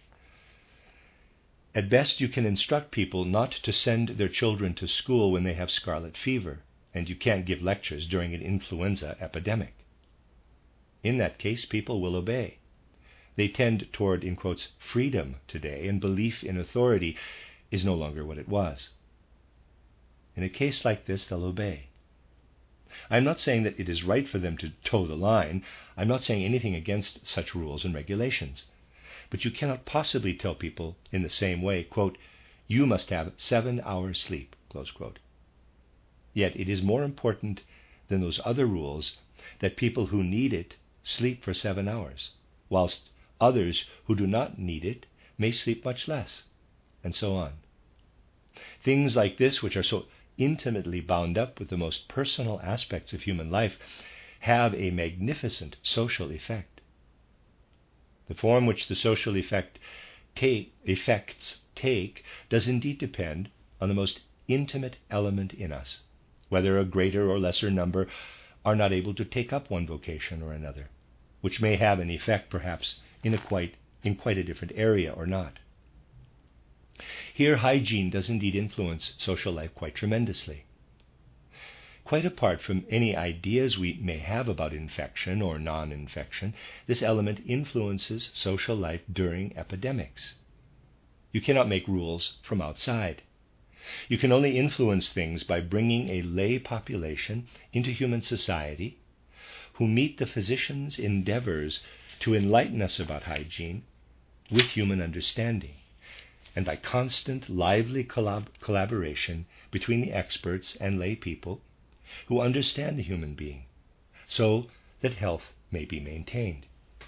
At best, you can instruct people not to send their children to school when they have scarlet fever, and you can't give lectures during an influenza epidemic. In that case, people will obey. They tend toward, in quotes, freedom today, and belief in authority is no longer what it was. In a case like this, they'll obey. I'm not saying that it is right for them to toe the line. I'm not saying anything against such rules and regulations. But you cannot possibly tell people in the same way, quote, you must have seven hours sleep, close quote. Yet it is more important than those other rules that people who need it sleep for seven hours, whilst others who do not need it may sleep much less, and so on. Things like this, which are so intimately bound up with the most personal aspects of human life, have a magnificent social effect. The form which the social effect take, effects take does indeed depend on the most intimate element in us, whether a greater or lesser number are not able to take up one vocation or another, which may have an effect perhaps in a quite in quite a different area or not. Here, hygiene does indeed influence social life quite tremendously. Quite apart from any ideas we may have about infection or non-infection, this element influences social life during epidemics. You cannot make rules from outside. You can only influence things by bringing a lay population into human society who meet the physician's endeavors to enlighten us about hygiene with human understanding, and by constant, lively collab- collaboration between the experts and lay people who understand the human being, so that health may be maintained.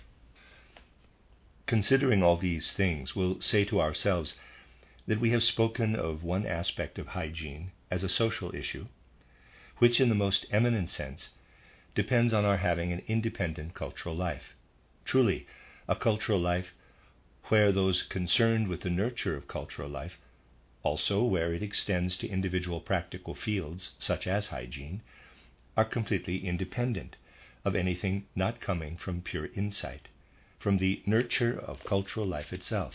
Considering all these things, we'll say to ourselves that we have spoken of one aspect of hygiene as a social issue, which in the most eminent sense depends on our having an independent cultural life. Truly, a cultural life where those concerned with the nurture of cultural life, also where it extends to individual practical fields such as hygiene, are completely independent of anything not coming from pure insight, from the nurture of cultural life itself.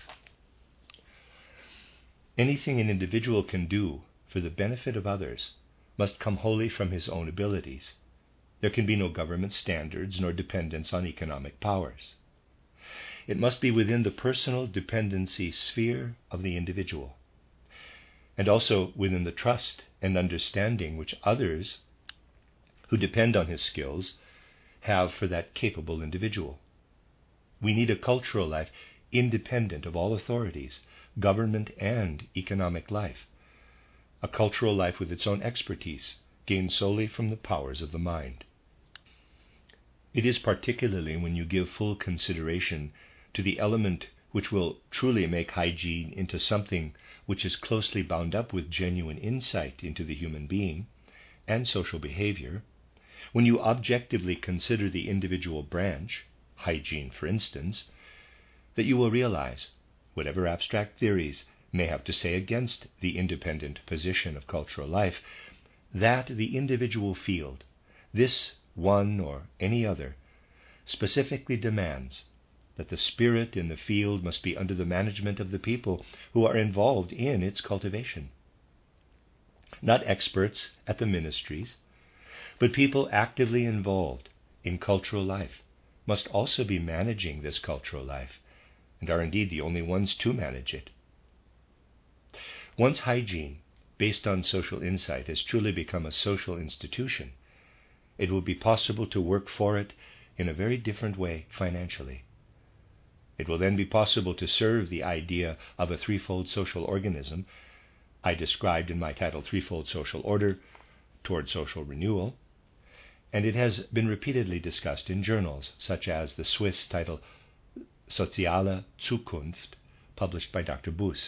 Anything an individual can do for the benefit of others must come wholly from his own abilities. There can be no government standards nor dependence on economic powers. It must be within the personal dependency sphere of the individual, and also within the trust and understanding which others who depend on his skills have for that capable individual. We need a cultural life independent of all authorities, government and economic life, a cultural life with its own expertise, gained solely from the powers of the mind. It is particularly when you give full consideration to the element which will truly make hygiene into something which is closely bound up with genuine insight into the human being and social behavior, when you objectively consider the individual branch, hygiene for instance, that you will realize, whatever abstract theories may have to say against the independent position of cultural life, that the individual field, this one or any other, specifically demands that the spirit in the field must be under the management of the people who are involved in its cultivation. Not experts at the ministries, but people actively involved in cultural life must also be managing this cultural life, and are indeed the only ones to manage it. Once hygiene, based on social insight, has truly become a social institution, it will be possible to work for it in a very different way financially. It will then be possible to serve the idea of a threefold social organism I described in my title, Threefold Social Order Toward Social Renewal, and it has been repeatedly discussed in journals such as the Swiss title Soziale Zukunft, published by Doctor Buss.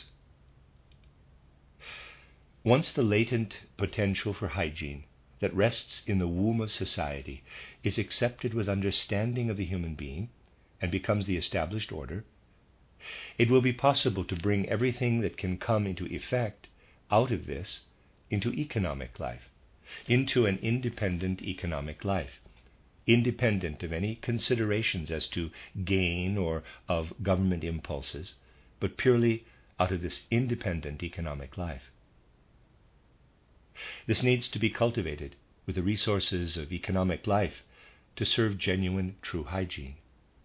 Once the latent potential for hygiene that rests in the womb of society is accepted with understanding of the human being and becomes the established order, it will be possible to bring everything that can come into effect out of this into economic life, into an independent economic life, independent of any considerations as to gain or of government impulses, but purely out of this independent economic life. This needs to be cultivated with the resources of economic life to serve genuine, true hygiene.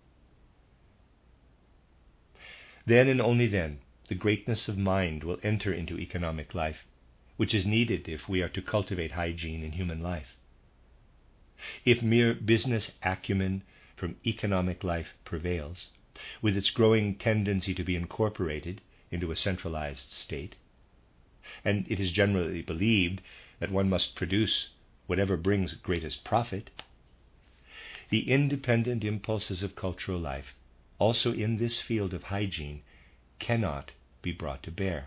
Then and only then, the greatness of mind will enter into economic life, which is needed if we are to cultivate hygiene in human life. If mere business acumen from economic life prevails, with its growing tendency to be incorporated into a centralized state, and it is generally believed that one must produce whatever brings greatest profit, the independent impulses of cultural life, also in this field of hygiene, cannot be brought to bear.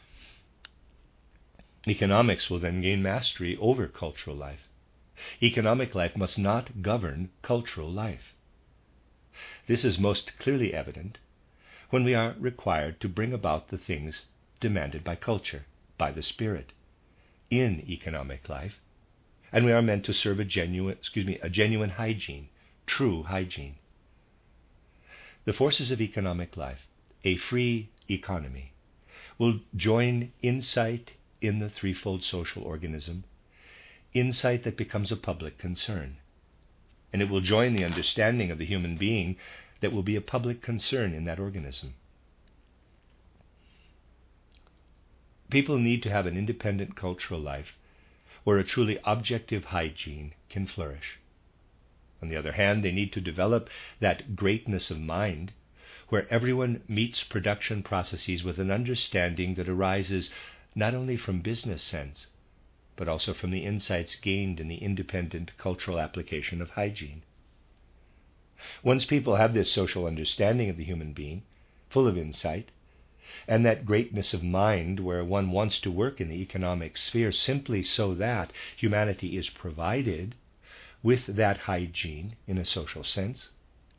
Economics will then gain mastery over cultural life. Economic life must not govern cultural life. This is most clearly evident when we are required to bring about the things demanded by culture, by the spirit, in economic life, and we are meant to serve a genuine, excuse me, a genuine hygiene, true hygiene. The forces of economic life, a free economy, will join insight in the threefold social organism, insight that becomes a public concern, and it will join the understanding of the human being that will be a public concern in that organism. People need to have an independent cultural life where a truly objective hygiene can flourish. On the other hand, they need to develop that greatness of mind where everyone meets production processes with an understanding that arises not only from business sense, but also from the insights gained in the independent cultural application of hygiene. Once people have this social understanding of the human being, full of insight, and that greatness of mind where one wants to work in the economic sphere simply so that humanity is provided with that hygiene in a social sense,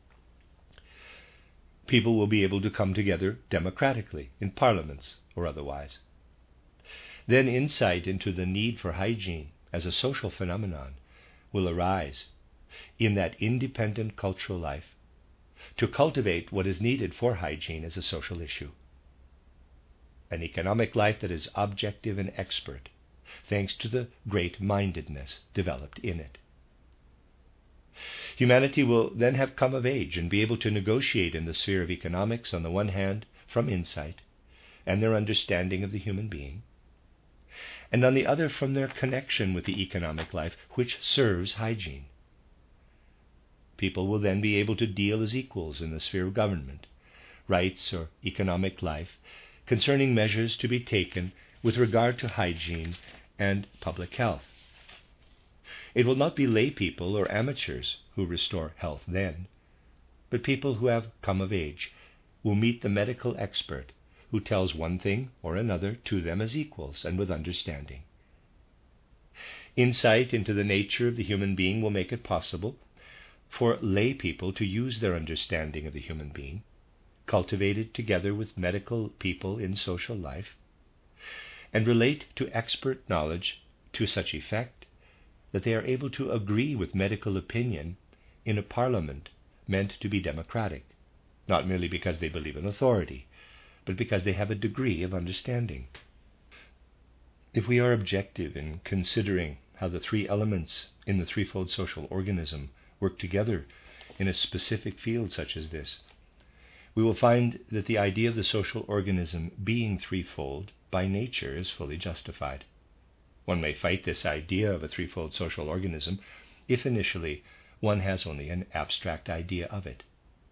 people will be able to come together democratically in parliaments or otherwise. Then insight into the need for hygiene as a social phenomenon will arise in that independent cultural life to cultivate what is needed for hygiene as a social issue. An economic life that is objective and expert, thanks to the great mindedness developed in it. Humanity will then have come of age and be able to negotiate in the sphere of economics, on the one hand, from insight and their understanding of the human being, and on the other from their connection with the economic life which serves hygiene. People will then be able to deal as equals in the sphere of government, rights, or economic life, concerning measures to be taken with regard to hygiene and public health. It will not be lay people or amateurs who restore health then, but people who have come of age will meet the medical expert who tells one thing or another to them as equals and with understanding. Insight into the nature of the human being will make it possible for lay people to use their understanding of the human being, cultivated together with medical people in social life, and relate to expert knowledge to such effect that they are able to agree with medical opinion in a parliament meant to be democratic, not merely because they believe in authority, but because they have a degree of understanding. If we are objective in considering how the three elements in the threefold social organism work together in a specific field such as this, we will find that the idea of the social organism being threefold by nature is fully justified. One may fight this idea of a threefold social organism if initially one has only an abstract idea of it.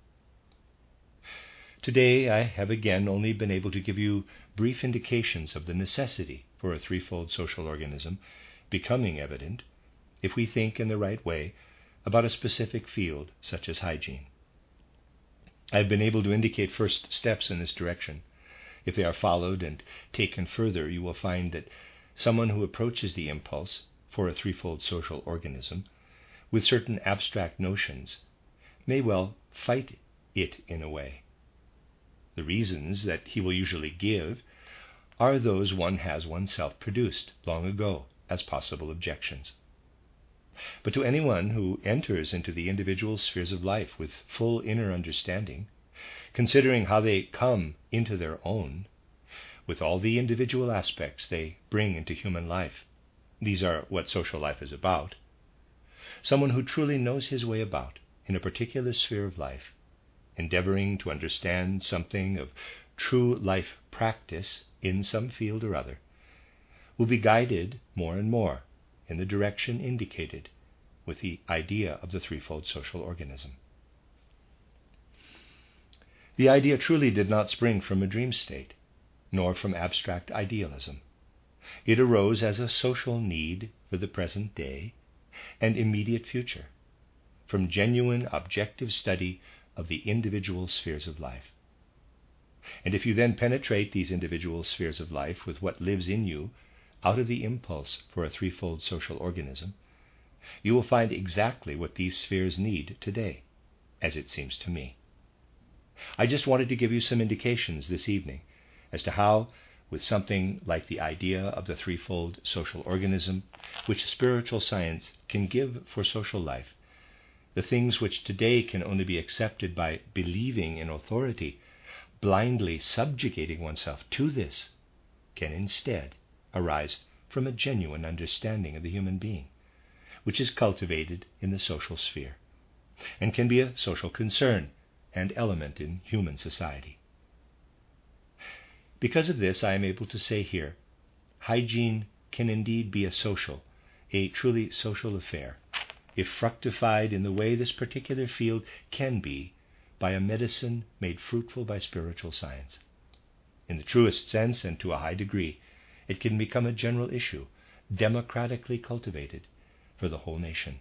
Today I have again only been able to give you brief indications of the necessity for a threefold social organism becoming evident if we think in the right way about a specific field such as hygiene. I have been able to indicate first steps in this direction. If they are followed and taken further, you will find that someone who approaches the impulse for a threefold social organism with certain abstract notions may well fight it in a way. The reasons that he will usually give are those one has oneself produced long ago as possible objections. But to anyone who enters into the individual spheres of life with full inner understanding, considering how they come into their own, with all the individual aspects they bring into human life, these are what social life is about, someone who truly knows his way about in a particular sphere of life, endeavoring to understand something of true life practice in some field or other, will be guided more and more in the direction indicated with the idea of the threefold social organism. The idea truly did not spring from a dream state, nor from abstract idealism. It arose as a social need for the present day and immediate future, from genuine objective study of the individual spheres of life. And if you then penetrate these individual spheres of life with what lives in you out of the impulse for a threefold social organism, you will find exactly what these spheres need today, as it seems to me. I just wanted to give you some indications this evening as to how, with something like the idea of the threefold social organism, which spiritual science can give for social life, the things which today can only be accepted by believing in authority, blindly subjugating oneself to this, can instead arise from a genuine understanding of the human being, which is cultivated in the social sphere, and can be a social concern and element in human society. Because of this, I am able to say here, hygiene can indeed be a social, a truly social affair, if fructified in the way this particular field can be by a medicine made fruitful by spiritual science. In the truest sense and to a high degree, it can become a general issue, democratically cultivated for the whole nation.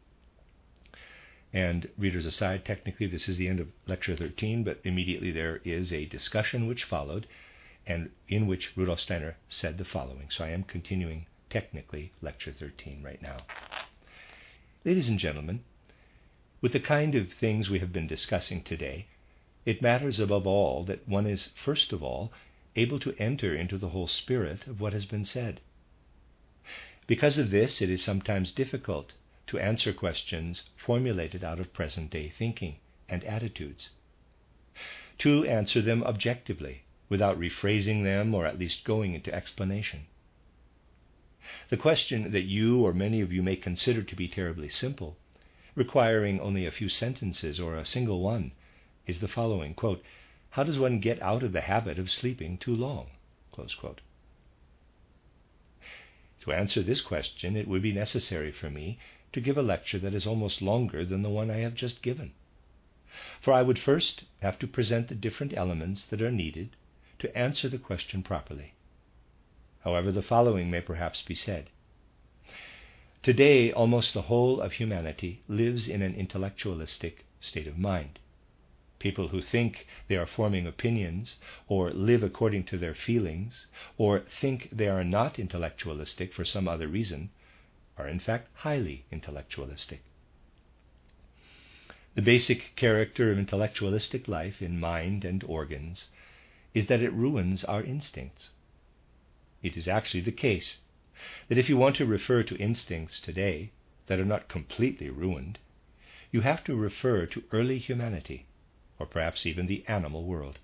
And readers aside, technically this is the end of Lecture thirteen, but immediately there is a discussion which followed, and in which Rudolf Steiner said the following. So I am continuing technically Lecture thirteen right now. Ladies and gentlemen, with the kind of things we have been discussing today, it matters above all that one is, first of all, able to enter into the whole spirit of what has been said. Because of this, it is sometimes difficult to answer questions formulated out of present-day thinking and attitudes, to answer them objectively, without rephrasing them or at least going into explanation. The question that you or many of you may consider to be terribly simple, requiring only a few sentences or a single one, is the following, quote, "How does one get out of the habit of sleeping too long?" Close quote. To answer this question, it would be necessary for me to give a lecture that is almost longer than the one I have just given. For I would first have to present the different elements that are needed to answer the question properly. However, the following may perhaps be said. Today, almost the whole of humanity lives in an intellectualistic state of mind. People who think they are forming opinions, or live according to their feelings, or think they are not intellectualistic for some other reason, are in fact highly intellectualistic. The basic character of intellectualistic life in mind and organs is that it ruins our instincts. It is actually the case that if you want to refer to instincts today that are not completely ruined, you have to refer to early humanity, or perhaps even the animal world.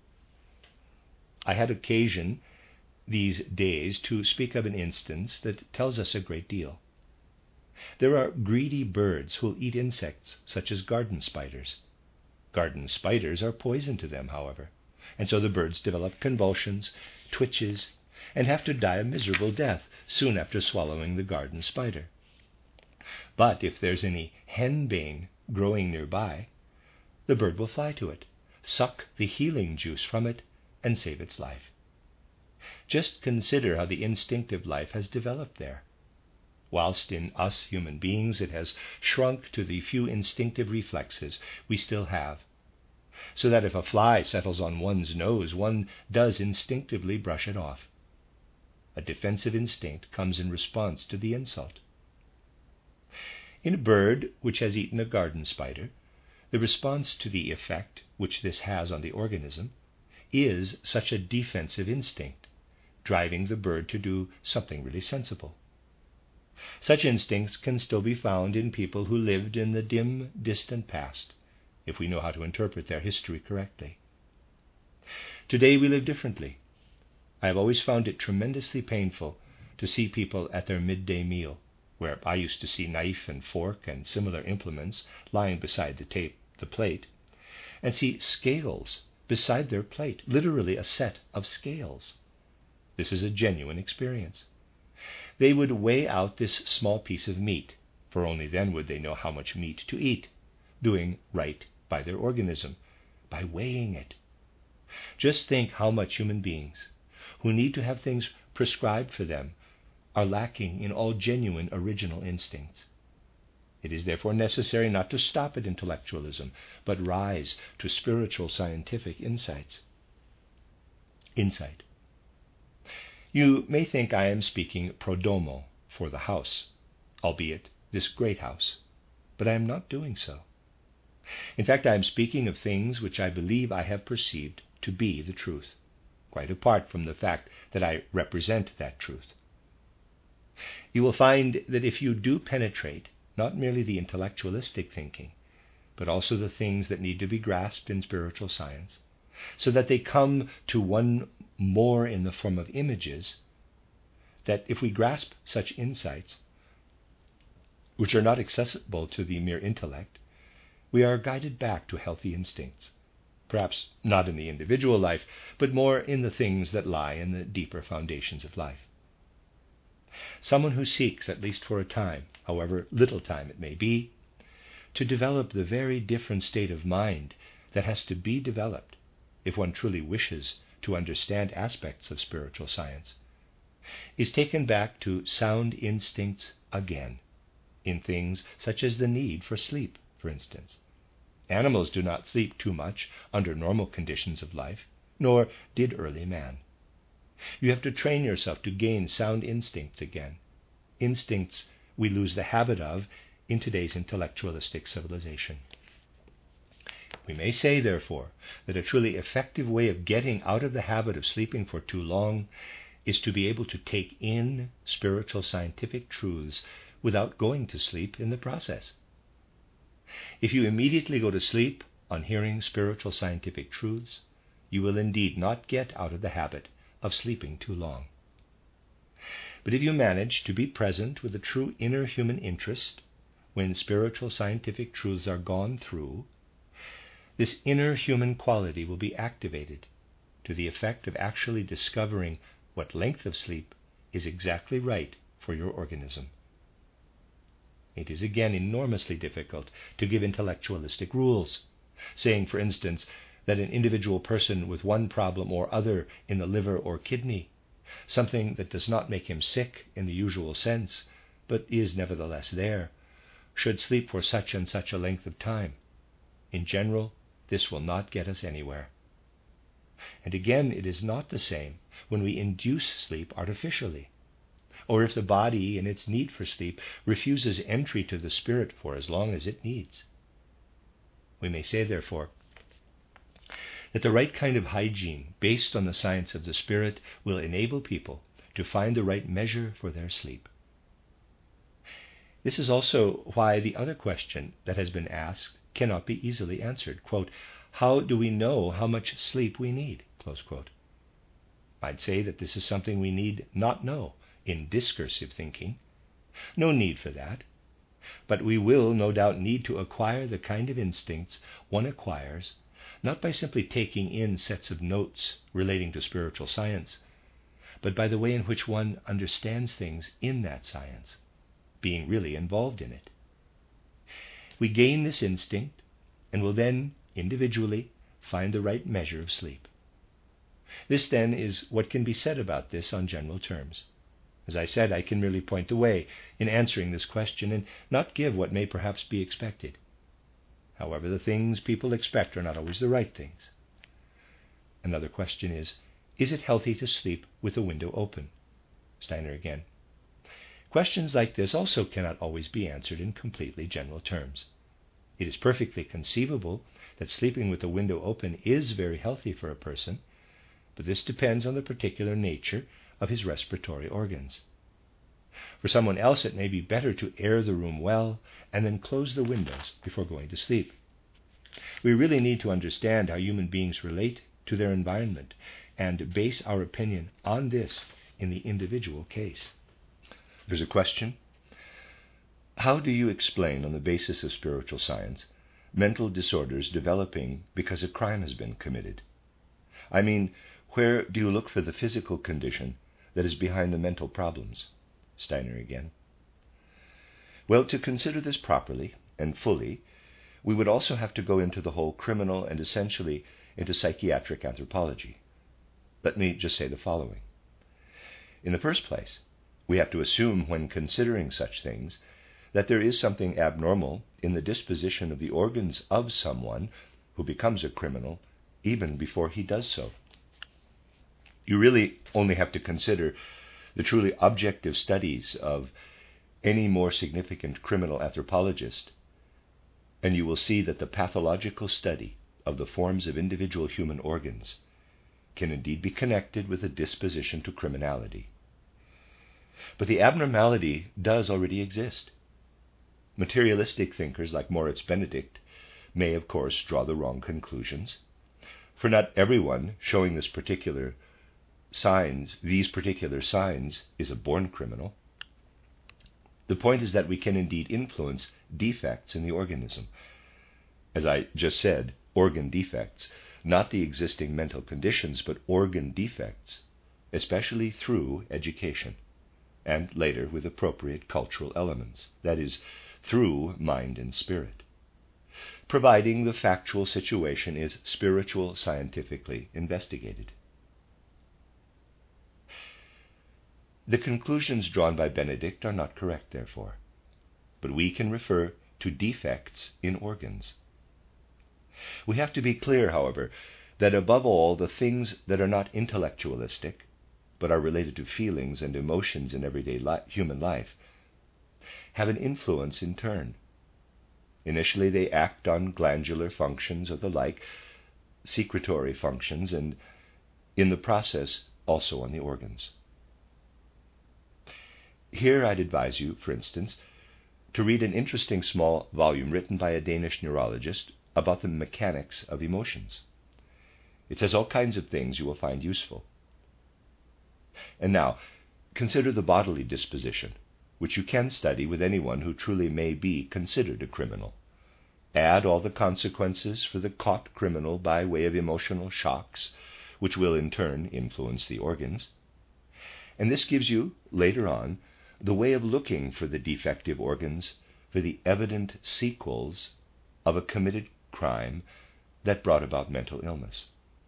I had occasion these days to speak of an instance that tells us a great deal. There are greedy birds who will eat insects such as garden spiders. Garden spiders are poison to them, however, and so the birds develop convulsions, twitches, and have to die a miserable death soon after swallowing the garden spider. But if there's any henbane growing nearby, the bird will fly to it, suck the healing juice from it, and save its life. Just consider how the instinctive life has developed there, whilst in us human beings it has shrunk to the few instinctive reflexes we still have, so that if a fly settles on one's nose, one does instinctively brush it off. A defensive instinct comes in response to the insult. In a bird which has eaten a garden spider, the response to the effect which this has on the organism is such a defensive instinct driving the bird to do something really sensible. Such instincts can still be found in people who lived in the dim, distant past, if we know how to interpret their history correctly. Today we live differently. I have always found it tremendously painful to see people at their midday meal, where I used to see knife and fork and similar implements lying beside the, tape, the plate, and see scales beside their plate, literally a set of scales. This is a genuine experience. They would weigh out this small piece of meat, for only then would they know how much meat to eat, doing right by their organism, by weighing it. Just think how much human beings, who need to have things prescribed for them, are lacking in all genuine original instincts. It is therefore necessary not to stop at intellectualism, but rise to spiritual scientific insights. Insight. You may think I am speaking pro domo, for the house, albeit this great house, but I am not doing so. In fact, I am speaking of things which I believe I have perceived to be the truth, quite apart from the fact that I represent that truth. You will find that if you do penetrate not merely the intellectualistic thinking, but also the things that need to be grasped in spiritual science, so that they come to one more in the form of images, that if we grasp such insights, which are not accessible to the mere intellect, we are guided back to healthy instincts, perhaps not in the individual life, but more in the things that lie in the deeper foundations of life. Someone who seeks, at least for a time, however little time it may be, to develop the very different state of mind that has to be developed if one truly wishes to understand aspects of spiritual science, is taken back to sound instincts again, in things such as the need for sleep, for instance. Animals do not sleep too much under normal conditions of life, nor did early man. You have to train yourself to gain sound instincts again, instincts we lose the habit of in today's intellectualistic civilization. We may say, therefore, that a truly effective way of getting out of the habit of sleeping for too long is to be able to take in spiritual scientific truths without going to sleep in the process. If you immediately go to sleep on hearing spiritual scientific truths, you will indeed not get out of the habit of sleeping too long. But if you manage to be present with a true inner human interest when spiritual scientific truths are gone through, this inner human quality will be activated to the effect of actually discovering what length of sleep is exactly right for your organism. It is again enormously difficult to give intellectualistic rules, saying, for instance, that an individual person with one problem or other in the liver or kidney, something that does not make him sick in the usual sense, but is nevertheless there, should sleep for such and such a length of time. In general, this will not get us anywhere. And again, it is not the same when we induce sleep artificially, or if the body, in its need for sleep, refuses entry to the spirit for as long as it needs. We may say, therefore, that the right kind of hygiene, based on the science of the spirit, will enable people to find the right measure for their sleep. This is also why the other question that has been asked cannot be easily answered. Quote, how do we know how much sleep we need? Close quote. I'd say that this is something we need not know in discursive thinking. No need for that. But we will no doubt need to acquire the kind of instincts one acquires not by simply taking in sets of notes relating to spiritual science, but by the way in which one understands things in that science, being really involved in it. We gain this instinct and will then individually find the right measure of sleep. This then is what can be said about this on general terms. As I said, I can merely point the way in answering this question and not give what may perhaps be expected. However, the things people expect are not always the right things. Another question is, is it healthy to sleep with the window open? Steiner again. Questions like this also cannot always be answered in completely general terms. It is perfectly conceivable that sleeping with the window open is very healthy for a person, but this depends on the particular nature of his respiratory organs. For someone else, it may be better to air the room well and then close the windows before going to sleep. We really need to understand how human beings relate to their environment and base our opinion on this in the individual case. There's a question. How do you explain, on the basis of spiritual science, mental disorders developing because a crime has been committed? I mean, where do you look for the physical condition that is behind the mental problems? Steiner again. Well, to consider this properly and fully, we would also have to go into the whole criminal and essentially into psychiatric anthropology. Let me just say the following. In the first place, we have to assume when considering such things that there is something abnormal in the disposition of the organs of someone who becomes a criminal even before he does so. You really only have to consider the truly objective studies of any more significant criminal anthropologist, and you will see that the pathological study of the forms of individual human organs can indeed be connected with a disposition to criminality. But the abnormality does already exist. Materialistic thinkers like Moritz Benedict may, of course, draw the wrong conclusions, for not everyone showing this particular signs, these particular signs, is a born criminal. The point is that we can indeed influence defects in the organism. As I just said, organ defects, not the existing mental conditions, but organ defects, especially through education, and later with appropriate cultural elements, that is, through mind and spirit, providing the factual situation is spiritual scientifically investigated. The conclusions drawn by Benedict are not correct, therefore, but we can refer to defects in organs. We have to be clear, however, that above all, the things that are not intellectualistic, but are related to feelings and emotions in everyday li- human life, have an influence in turn. Initially, they act on glandular functions or the like, secretory functions, and in the process, also on the organs. Here I'd advise you, for instance, to read an interesting small volume written by a Danish neurologist about the mechanics of emotions. It says all kinds of things you will find useful. And now, consider the bodily disposition, which you can study with anyone who truly may be considered a criminal. Add all the consequences for the caught criminal by way of emotional shocks, which will in turn influence the organs. And this gives you, later on, the way of looking for the defective organs, for the evident sequels of a committed crime that brought about mental illness.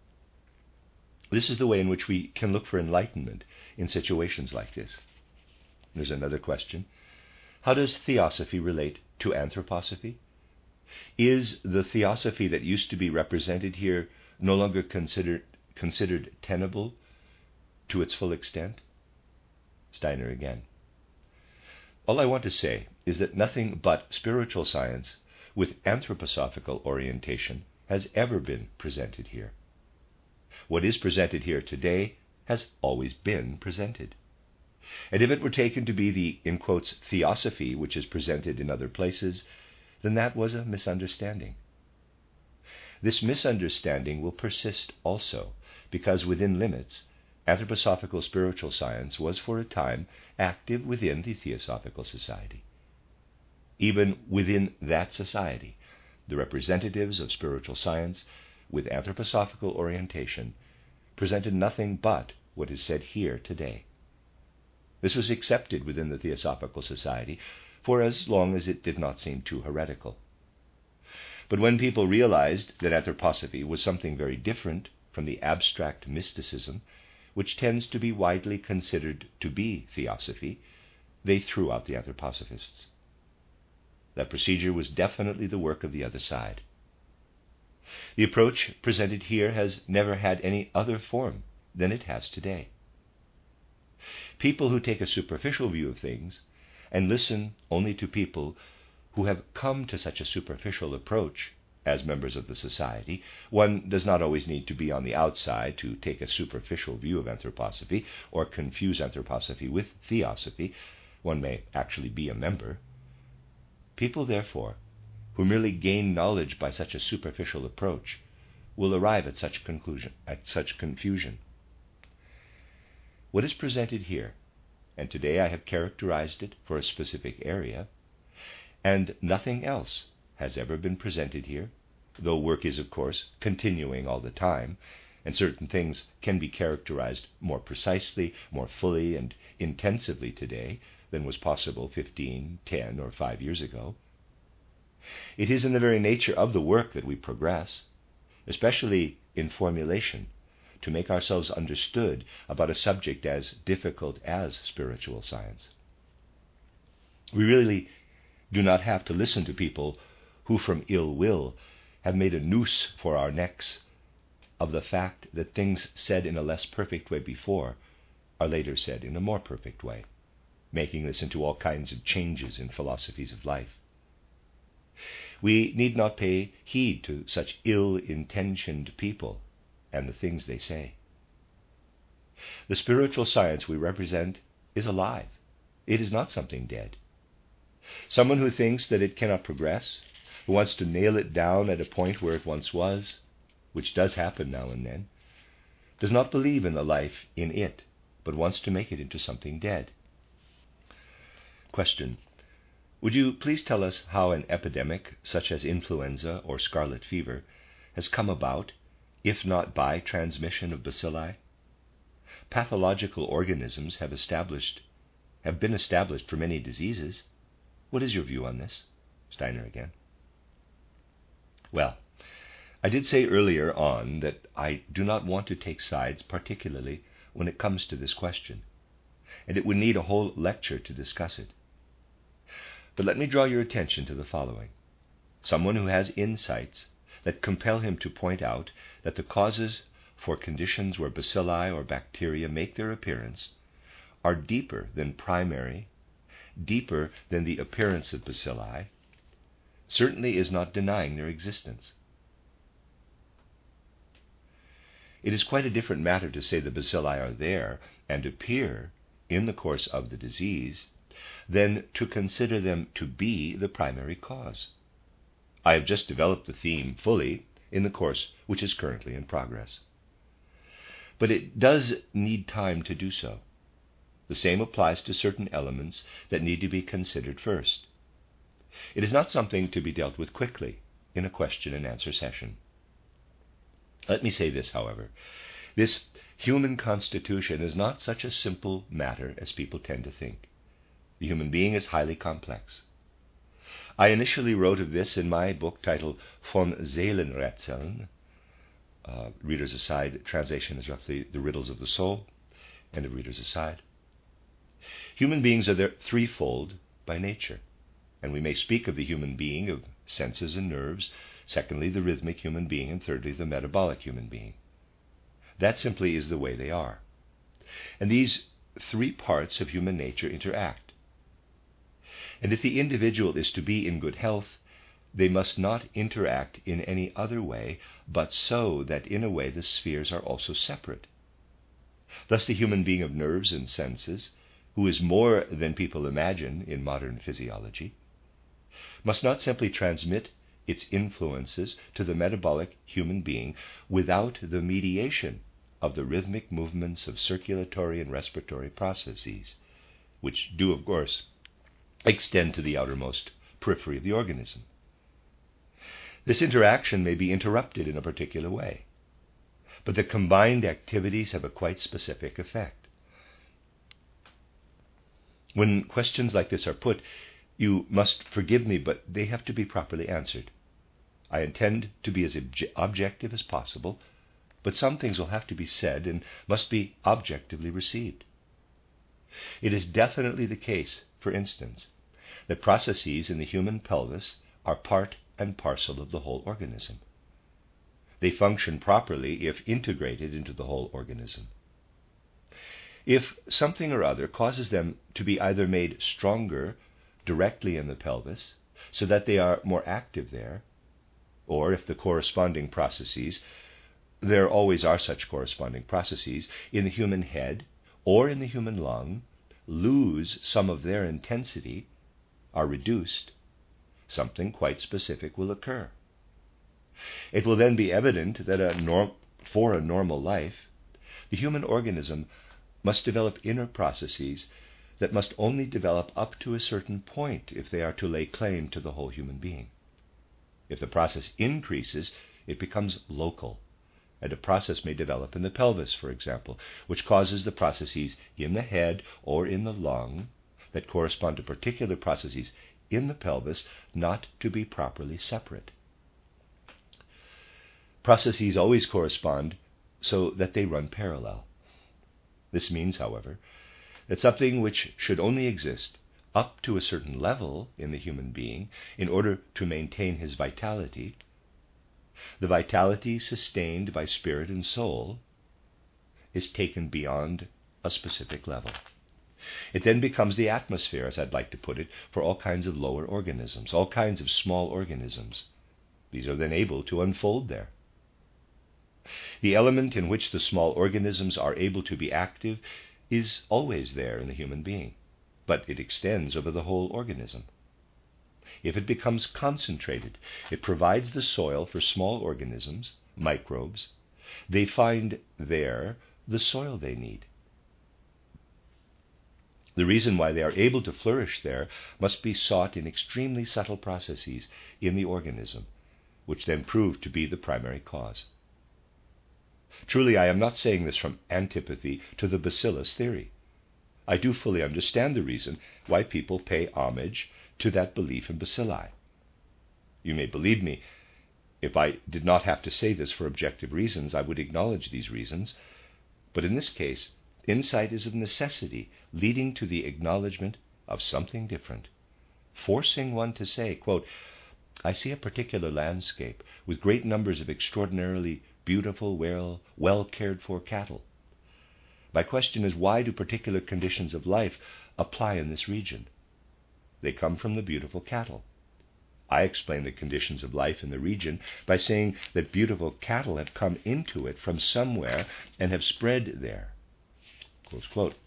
This is the way in which we can look for enlightenment in situations like this. There's another question. How does theosophy relate to anthroposophy? Is the theosophy that used to be represented here no longer considered, considered tenable to its full extent? Steiner again. All I want to say is that nothing but spiritual science with anthroposophical orientation has ever been presented here. What is presented here today has always been presented. And if it were taken to be the, in quotes, theosophy which is presented in other places, then that was a misunderstanding. This misunderstanding will persist also, because within limits, anthroposophical spiritual science was for a time active within the Theosophical Society. Even within that society, the representatives of spiritual science with anthroposophical orientation presented nothing but what is said here today. This was accepted within the Theosophical Society for as long as it did not seem too heretical. But when people realized that anthroposophy was something very different from the abstract mysticism which tends to be widely considered to be theosophy, they threw out the anthroposophists. That procedure was definitely the work of the other side. The approach presented here has never had any other form than it has today. People who take a superficial view of things and listen only to people who have come to such a superficial approach as members of the society, one does not always need to be on the outside to take a superficial view of anthroposophy or confuse anthroposophy with theosophy. One may actually be a member. People, therefore, who merely gain knowledge by such a superficial approach will arrive at such conclusion, at such confusion. What is presented here, and today I have characterized it for a specific area, and nothing else has ever been presented here, though work is, of course, continuing all the time, and certain things can be characterized more precisely, more fully, and intensively today than was possible fifteen, ten, or five years ago. It is in the very nature of the work that we progress, especially in formulation, to make ourselves understood about a subject as difficult as spiritual science. We really do not have to listen to people who from ill will have made a noose for our necks of the fact that things said in a less perfect way before are later said in a more perfect way, making this into all kinds of changes in philosophies of life. We need not pay heed to such ill-intentioned people and the things they say. The spiritual science we represent is alive. It is not something dead. Someone who thinks that it cannot progress, who wants to nail it down at a point where it once was, which does happen now and then, does not believe in the life in it, but wants to make it into something dead. Question: would you please tell us how an epidemic such as influenza or scarlet fever has come about, if not by transmission of bacilli? Pathological organisms have established, have been established for many diseases. What is your view on this? Steiner again. Well, I did say earlier on that I do not want to take sides, particularly when it comes to this question, and it would need a whole lecture to discuss it. But let me draw your attention to the following. Someone who has insights that compel him to point out that the causes for conditions where bacilli or bacteria make their appearance are deeper than primary, deeper than the appearance of bacilli, certainly is not denying their existence. It is quite a different matter to say the bacilli are there and appear in the course of the disease than to consider them to be the primary cause. I have just developed the theme fully in the course which is currently in progress. But it does need time to do so. The same applies to certain elements that need to be considered first. It is not something to be dealt with quickly in a question and answer session. Let me say this, however. This human constitution is not such a simple matter as people tend to think. The human being is highly complex. I initially wrote of this in my book titled Von Seelenrätseln. Uh, readers aside, translation is roughly The Riddles of the Soul, and of readers aside. Human beings are there threefold by nature, and we may speak of the human being of senses and nerves, secondly the rhythmic human being, and thirdly the metabolic human being. That simply is the way they are. And these three parts of human nature interact. And if the individual is to be in good health, they must not interact in any other way, but so that in a way the spheres are also separate. Thus the human being of nerves and senses, who is more than people imagine in modern physiology, must not simply transmit its influences to the metabolic human being without the mediation of the rhythmic movements of circulatory and respiratory processes, which do, of course, extend to the outermost periphery of the organism. This interaction may be interrupted in a particular way, but the combined activities have a quite specific effect. When questions like this are put, you must forgive me, but they have to be properly answered. I intend to be as obje- objective as possible, but some things will have to be said and must be objectively received. It is definitely the case, for instance, that processes in the human pelvis are part and parcel of the whole organism. They function properly if integrated into the whole organism. If something or other causes them to be either made stronger directly in the pelvis, so that they are more active there, or if the corresponding processes, there always are such corresponding processes, in the human head or in the human lung, lose some of their intensity, are reduced, something quite specific will occur. It will then be evident that a norm, for a normal life, the human organism must develop inner processes that must only develop up to a certain point if they are to lay claim to the whole human being. If the process increases, it becomes local, and a process may develop in the pelvis, for example, which causes the processes in the head or in the lung that correspond to particular processes in the pelvis not to be properly separate. Processes always correspond so that they run parallel. This means, however, that something which should only exist up to a certain level in the human being in order to maintain his vitality, the vitality sustained by spirit and soul, is taken beyond a specific level. It then becomes the atmosphere, as I'd like to put it, for all kinds of lower organisms, all kinds of small organisms. These are then able to unfold there. The element in which the small organisms are able to be active is always there in the human being, but it extends over the whole organism. If it becomes concentrated, it provides the soil for small organisms, microbes. They find there the soil they need. The reason why they are able to flourish there must be sought in extremely subtle processes in the organism, which then prove to be the primary cause. Truly, I am not saying this from antipathy to the bacillus theory. I do fully understand the reason why people pay homage to that belief in bacilli. You may believe me, if I did not have to say this for objective reasons, I would acknowledge these reasons. But in this case, insight is of necessity leading to the acknowledgement of something different, forcing one to say, quote, I see a particular landscape with great numbers of extraordinarily beautiful, well, well cared for cattle. My question is, why do particular conditions of life apply in this region? They come from the beautiful cattle. I explain the conditions of life in the region by saying that beautiful cattle have come into it from somewhere and have spread there. Close quote.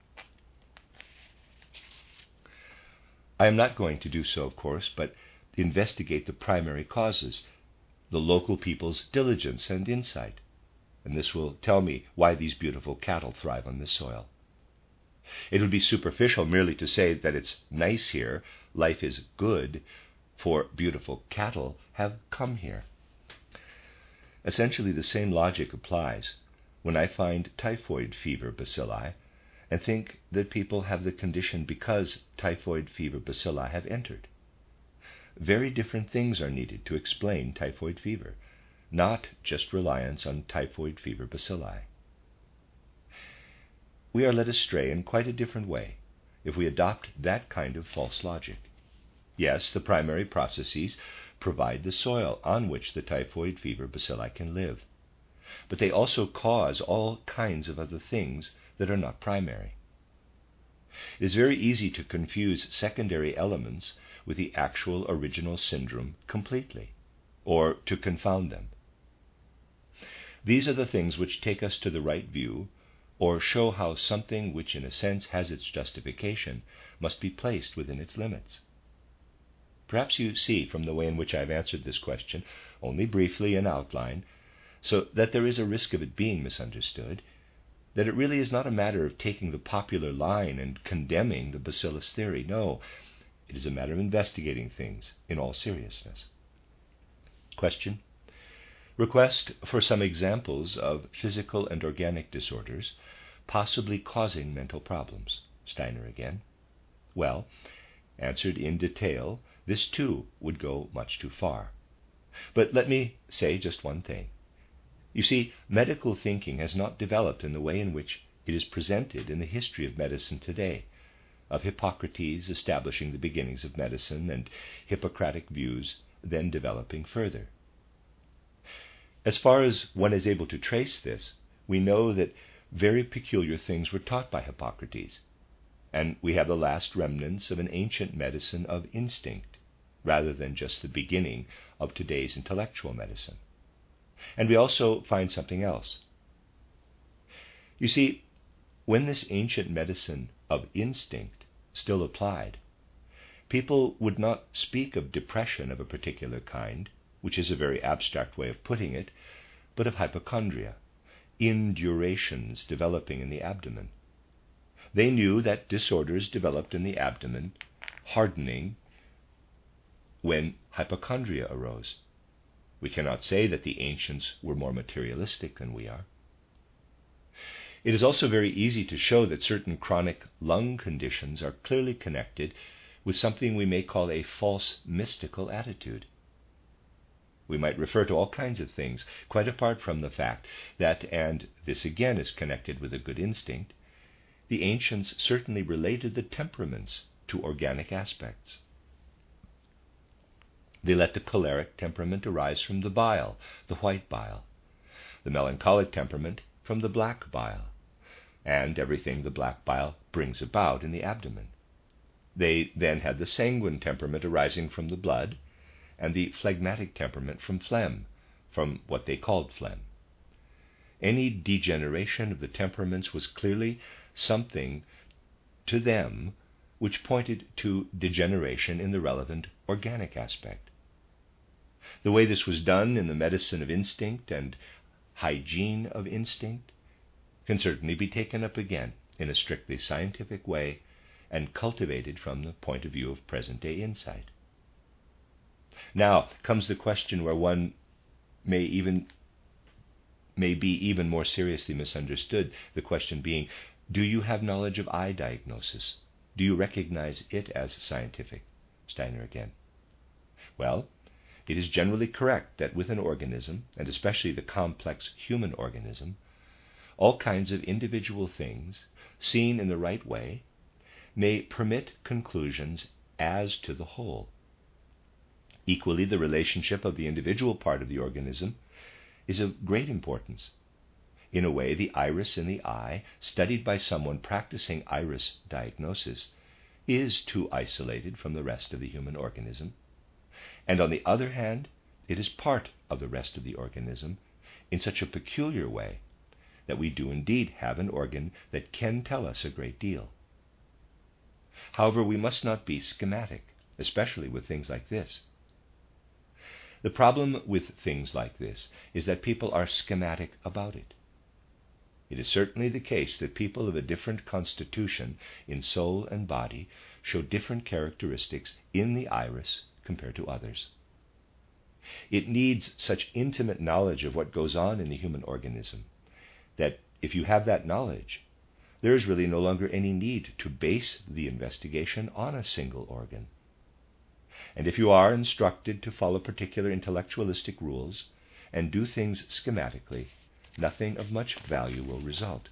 I am not going to do so, of course, but investigate the primary causes, the local people's diligence and insight, and this will tell me why these beautiful cattle thrive on this soil. It would be superficial merely to say that it's nice here, life is good, for beautiful cattle have come here. Essentially, the same logic applies when I find typhoid fever bacilli and think that people have the condition because typhoid fever bacilli have entered. Very different things are needed to explain typhoid fever, not just reliance on typhoid fever bacilli. We are led astray in quite a different way if we adopt that kind of false logic. Yes, the primary processes provide the soil on which the typhoid fever bacilli can live, but they also cause all kinds of other things that are not primary. It is very easy to confuse secondary elements with the actual original syndrome completely, or to confound them. These are the things which take us to the right view, or show how something which in a sense has its justification must be placed within its limits. Perhaps you see from the way in which I have answered this question, only briefly in outline, so that there is a risk of it being misunderstood, that it really is not a matter of taking the popular line and condemning the bacillus theory. No, it is a matter of investigating things in all seriousness. Question. Request for some examples of physical and organic disorders possibly causing mental problems. Steiner again. Well, answered in detail, this too would go much too far. But let me say just one thing. You see, medical thinking has not developed in the way in which it is presented in the history of medicine today, of Hippocrates establishing the beginnings of medicine and Hippocratic views then developing further. As far as one is able to trace this, we know that very peculiar things were taught by Hippocrates, and we have the last remnants of an ancient medicine of instinct. rather than just the beginning of today's intellectual medicine. And we also find something else. You see, when this ancient medicine of instinct still applied, people would not speak of depression of a particular kind, which is a very abstract way of putting it, but of hypochondria, indurations developing in the abdomen. They knew that disorders developed in the abdomen, hardening when hypochondria arose. We cannot say that the ancients were more materialistic than we are. It is also very easy to show that certain chronic lung conditions are clearly connected with something we may call a false mystical attitude. We might refer to all kinds of things, quite apart from the fact that, and this again is connected with a good instinct, the ancients certainly related the temperaments to organic aspects. They let the choleric temperament arise from the bile, the white bile, the melancholic temperament from the black bile, and everything the black bile brings about in the abdomen. They then had the sanguine temperament arising from the blood, and the phlegmatic temperament from phlegm, from what they called phlegm. Any degeneration of the temperaments was clearly something to them which pointed to degeneration in the relevant organic aspect. The way this was done in the medicine of instinct and hygiene of instinct can certainly be taken up again in a strictly scientific way and cultivated from the point of view of present-day insight. Now comes the question where one may even may be even more seriously misunderstood, the question being, do you have knowledge of eye diagnosis? Do you recognize it as scientific? Steiner again. Well, it is generally correct that with an organism, and especially the complex human organism, all kinds of individual things, seen in the right way, may permit conclusions as to the whole. Equally, the relationship of the individual part of the organism is of great importance. In a way, the iris in the eye, studied by someone practicing iris diagnosis, is too isolated from the rest of the human organism. And on the other hand, it is part of the rest of the organism in such a peculiar way that we do indeed have an organ that can tell us a great deal. However, we must not be schematic, especially with things like this. The problem with things like this is that people are schematic about it. It is certainly the case that people of a different constitution in soul and body show different characteristics in the iris compared to others. It needs such intimate knowledge of what goes on in the human organism that if you have that knowledge, there is really no longer any need to base the investigation on a single organ. And if you are instructed to follow particular intellectualistic rules and do things schematically, nothing of much value will result.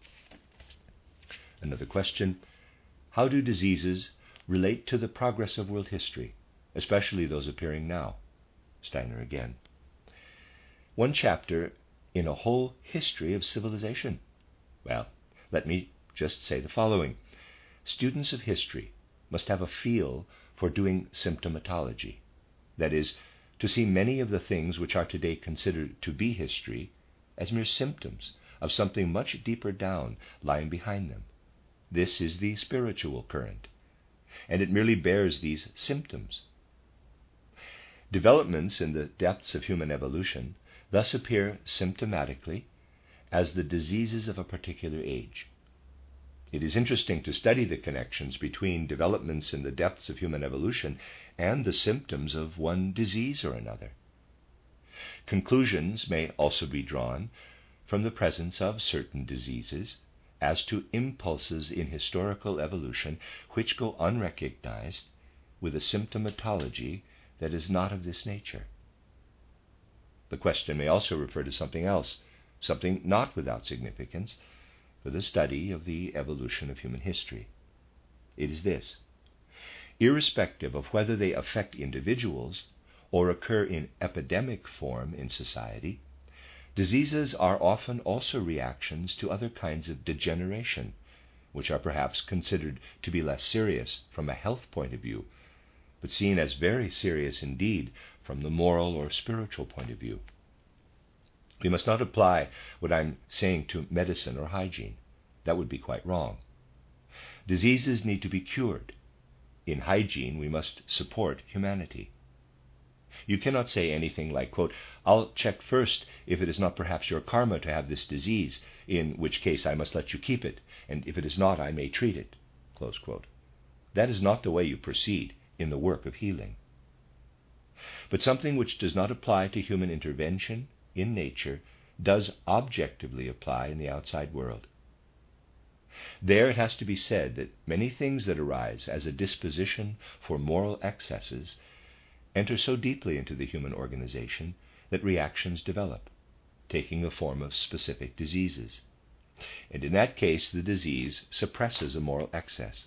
Another question, how do diseases relate to the progress of world history, especially those appearing now? Steiner again. One chapter in a whole history of civilization. Well, let me just say the following. Students of history must have a feel for doing symptomatology, that is, to see many of the things which are today considered to be history as mere symptoms of something much deeper down lying behind them. This is the spiritual current, and it merely bears these symptoms. Developments in the depths of human evolution thus appear symptomatically as the diseases of a particular age. It is interesting to study the connections between developments in the depths of human evolution and the symptoms of one disease or another. Conclusions may also be drawn from the presence of certain diseases as to impulses in historical evolution which go unrecognized with a symptomatology that is not of this nature. The question may also refer to something else, something not without significance for the study of the evolution of human history. It is this: irrespective of whether they affect individuals or occur in epidemic form in society, diseases are often also reactions to other kinds of degeneration, which are perhaps considered to be less serious from a health point of view, but seen as very serious indeed from the moral or spiritual point of view. We must not apply what I'm saying to medicine or hygiene. That would be quite wrong. Diseases need to be cured. In hygiene, we must support humanity. You cannot say anything like, quote, I'll check first if it is not perhaps your karma to have this disease, in which case I must let you keep it, and if it is not, I may treat it, close quote. That is not the way you proceed in the work of healing. But something which does not apply to human intervention in nature does objectively apply in the outside world. There it has to be said that many things that arise as a disposition for moral excesses enter so deeply into the human organization that reactions develop, taking the form of specific diseases. And in that case, the disease suppresses a moral excess.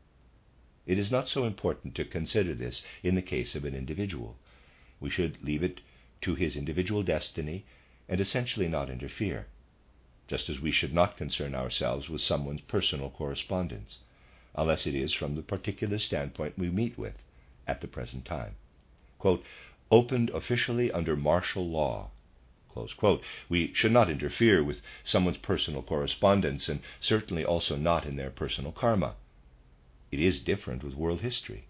It is not so important to consider this in the case of an individual. We should leave it to his individual destiny and essentially not interfere, just as we should not concern ourselves with someone's personal correspondence, unless it is from the particular standpoint we meet with at the present time. Quote, opened officially under martial law, close quote. We should not interfere with someone's personal correspondence, and certainly also not in their personal karma. It is different with world history.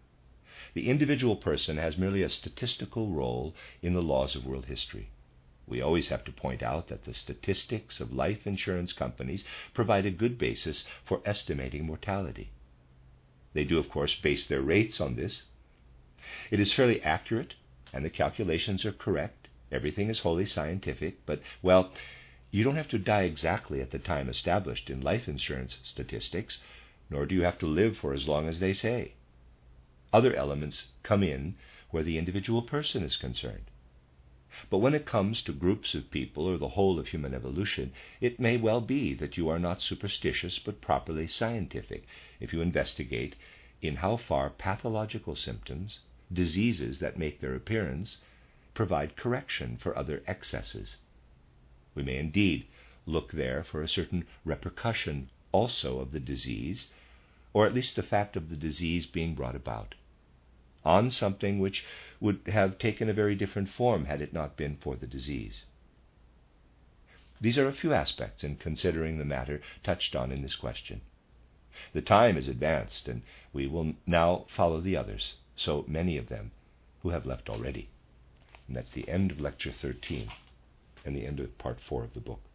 The individual person has merely a statistical role in the laws of world history. We always have to point out that the statistics of life insurance companies provide a good basis for estimating mortality. They do, of course, base their rates on this. It is fairly accurate, and the calculations are correct. Everything is wholly scientific, but, well, you don't have to die exactly at the time established in life insurance statistics, nor do you have to live for as long as they say. Other elements come in where the individual person is concerned. But when it comes to groups of people or the whole of human evolution, it may well be that you are not superstitious but properly scientific if you investigate in how far pathological symptoms, diseases that make their appearance, provide correction for other excesses. We may indeed look there for a certain repercussion also of the disease, or at least the fact of the disease being brought about, on something which would have taken a very different form had it not been for the disease. These are a few aspects in considering the matter touched on in this question. The time is advanced, and we will now follow the others, so many of them who have left already. And that's the end of Lecture thirteen and the end of Part four of the book.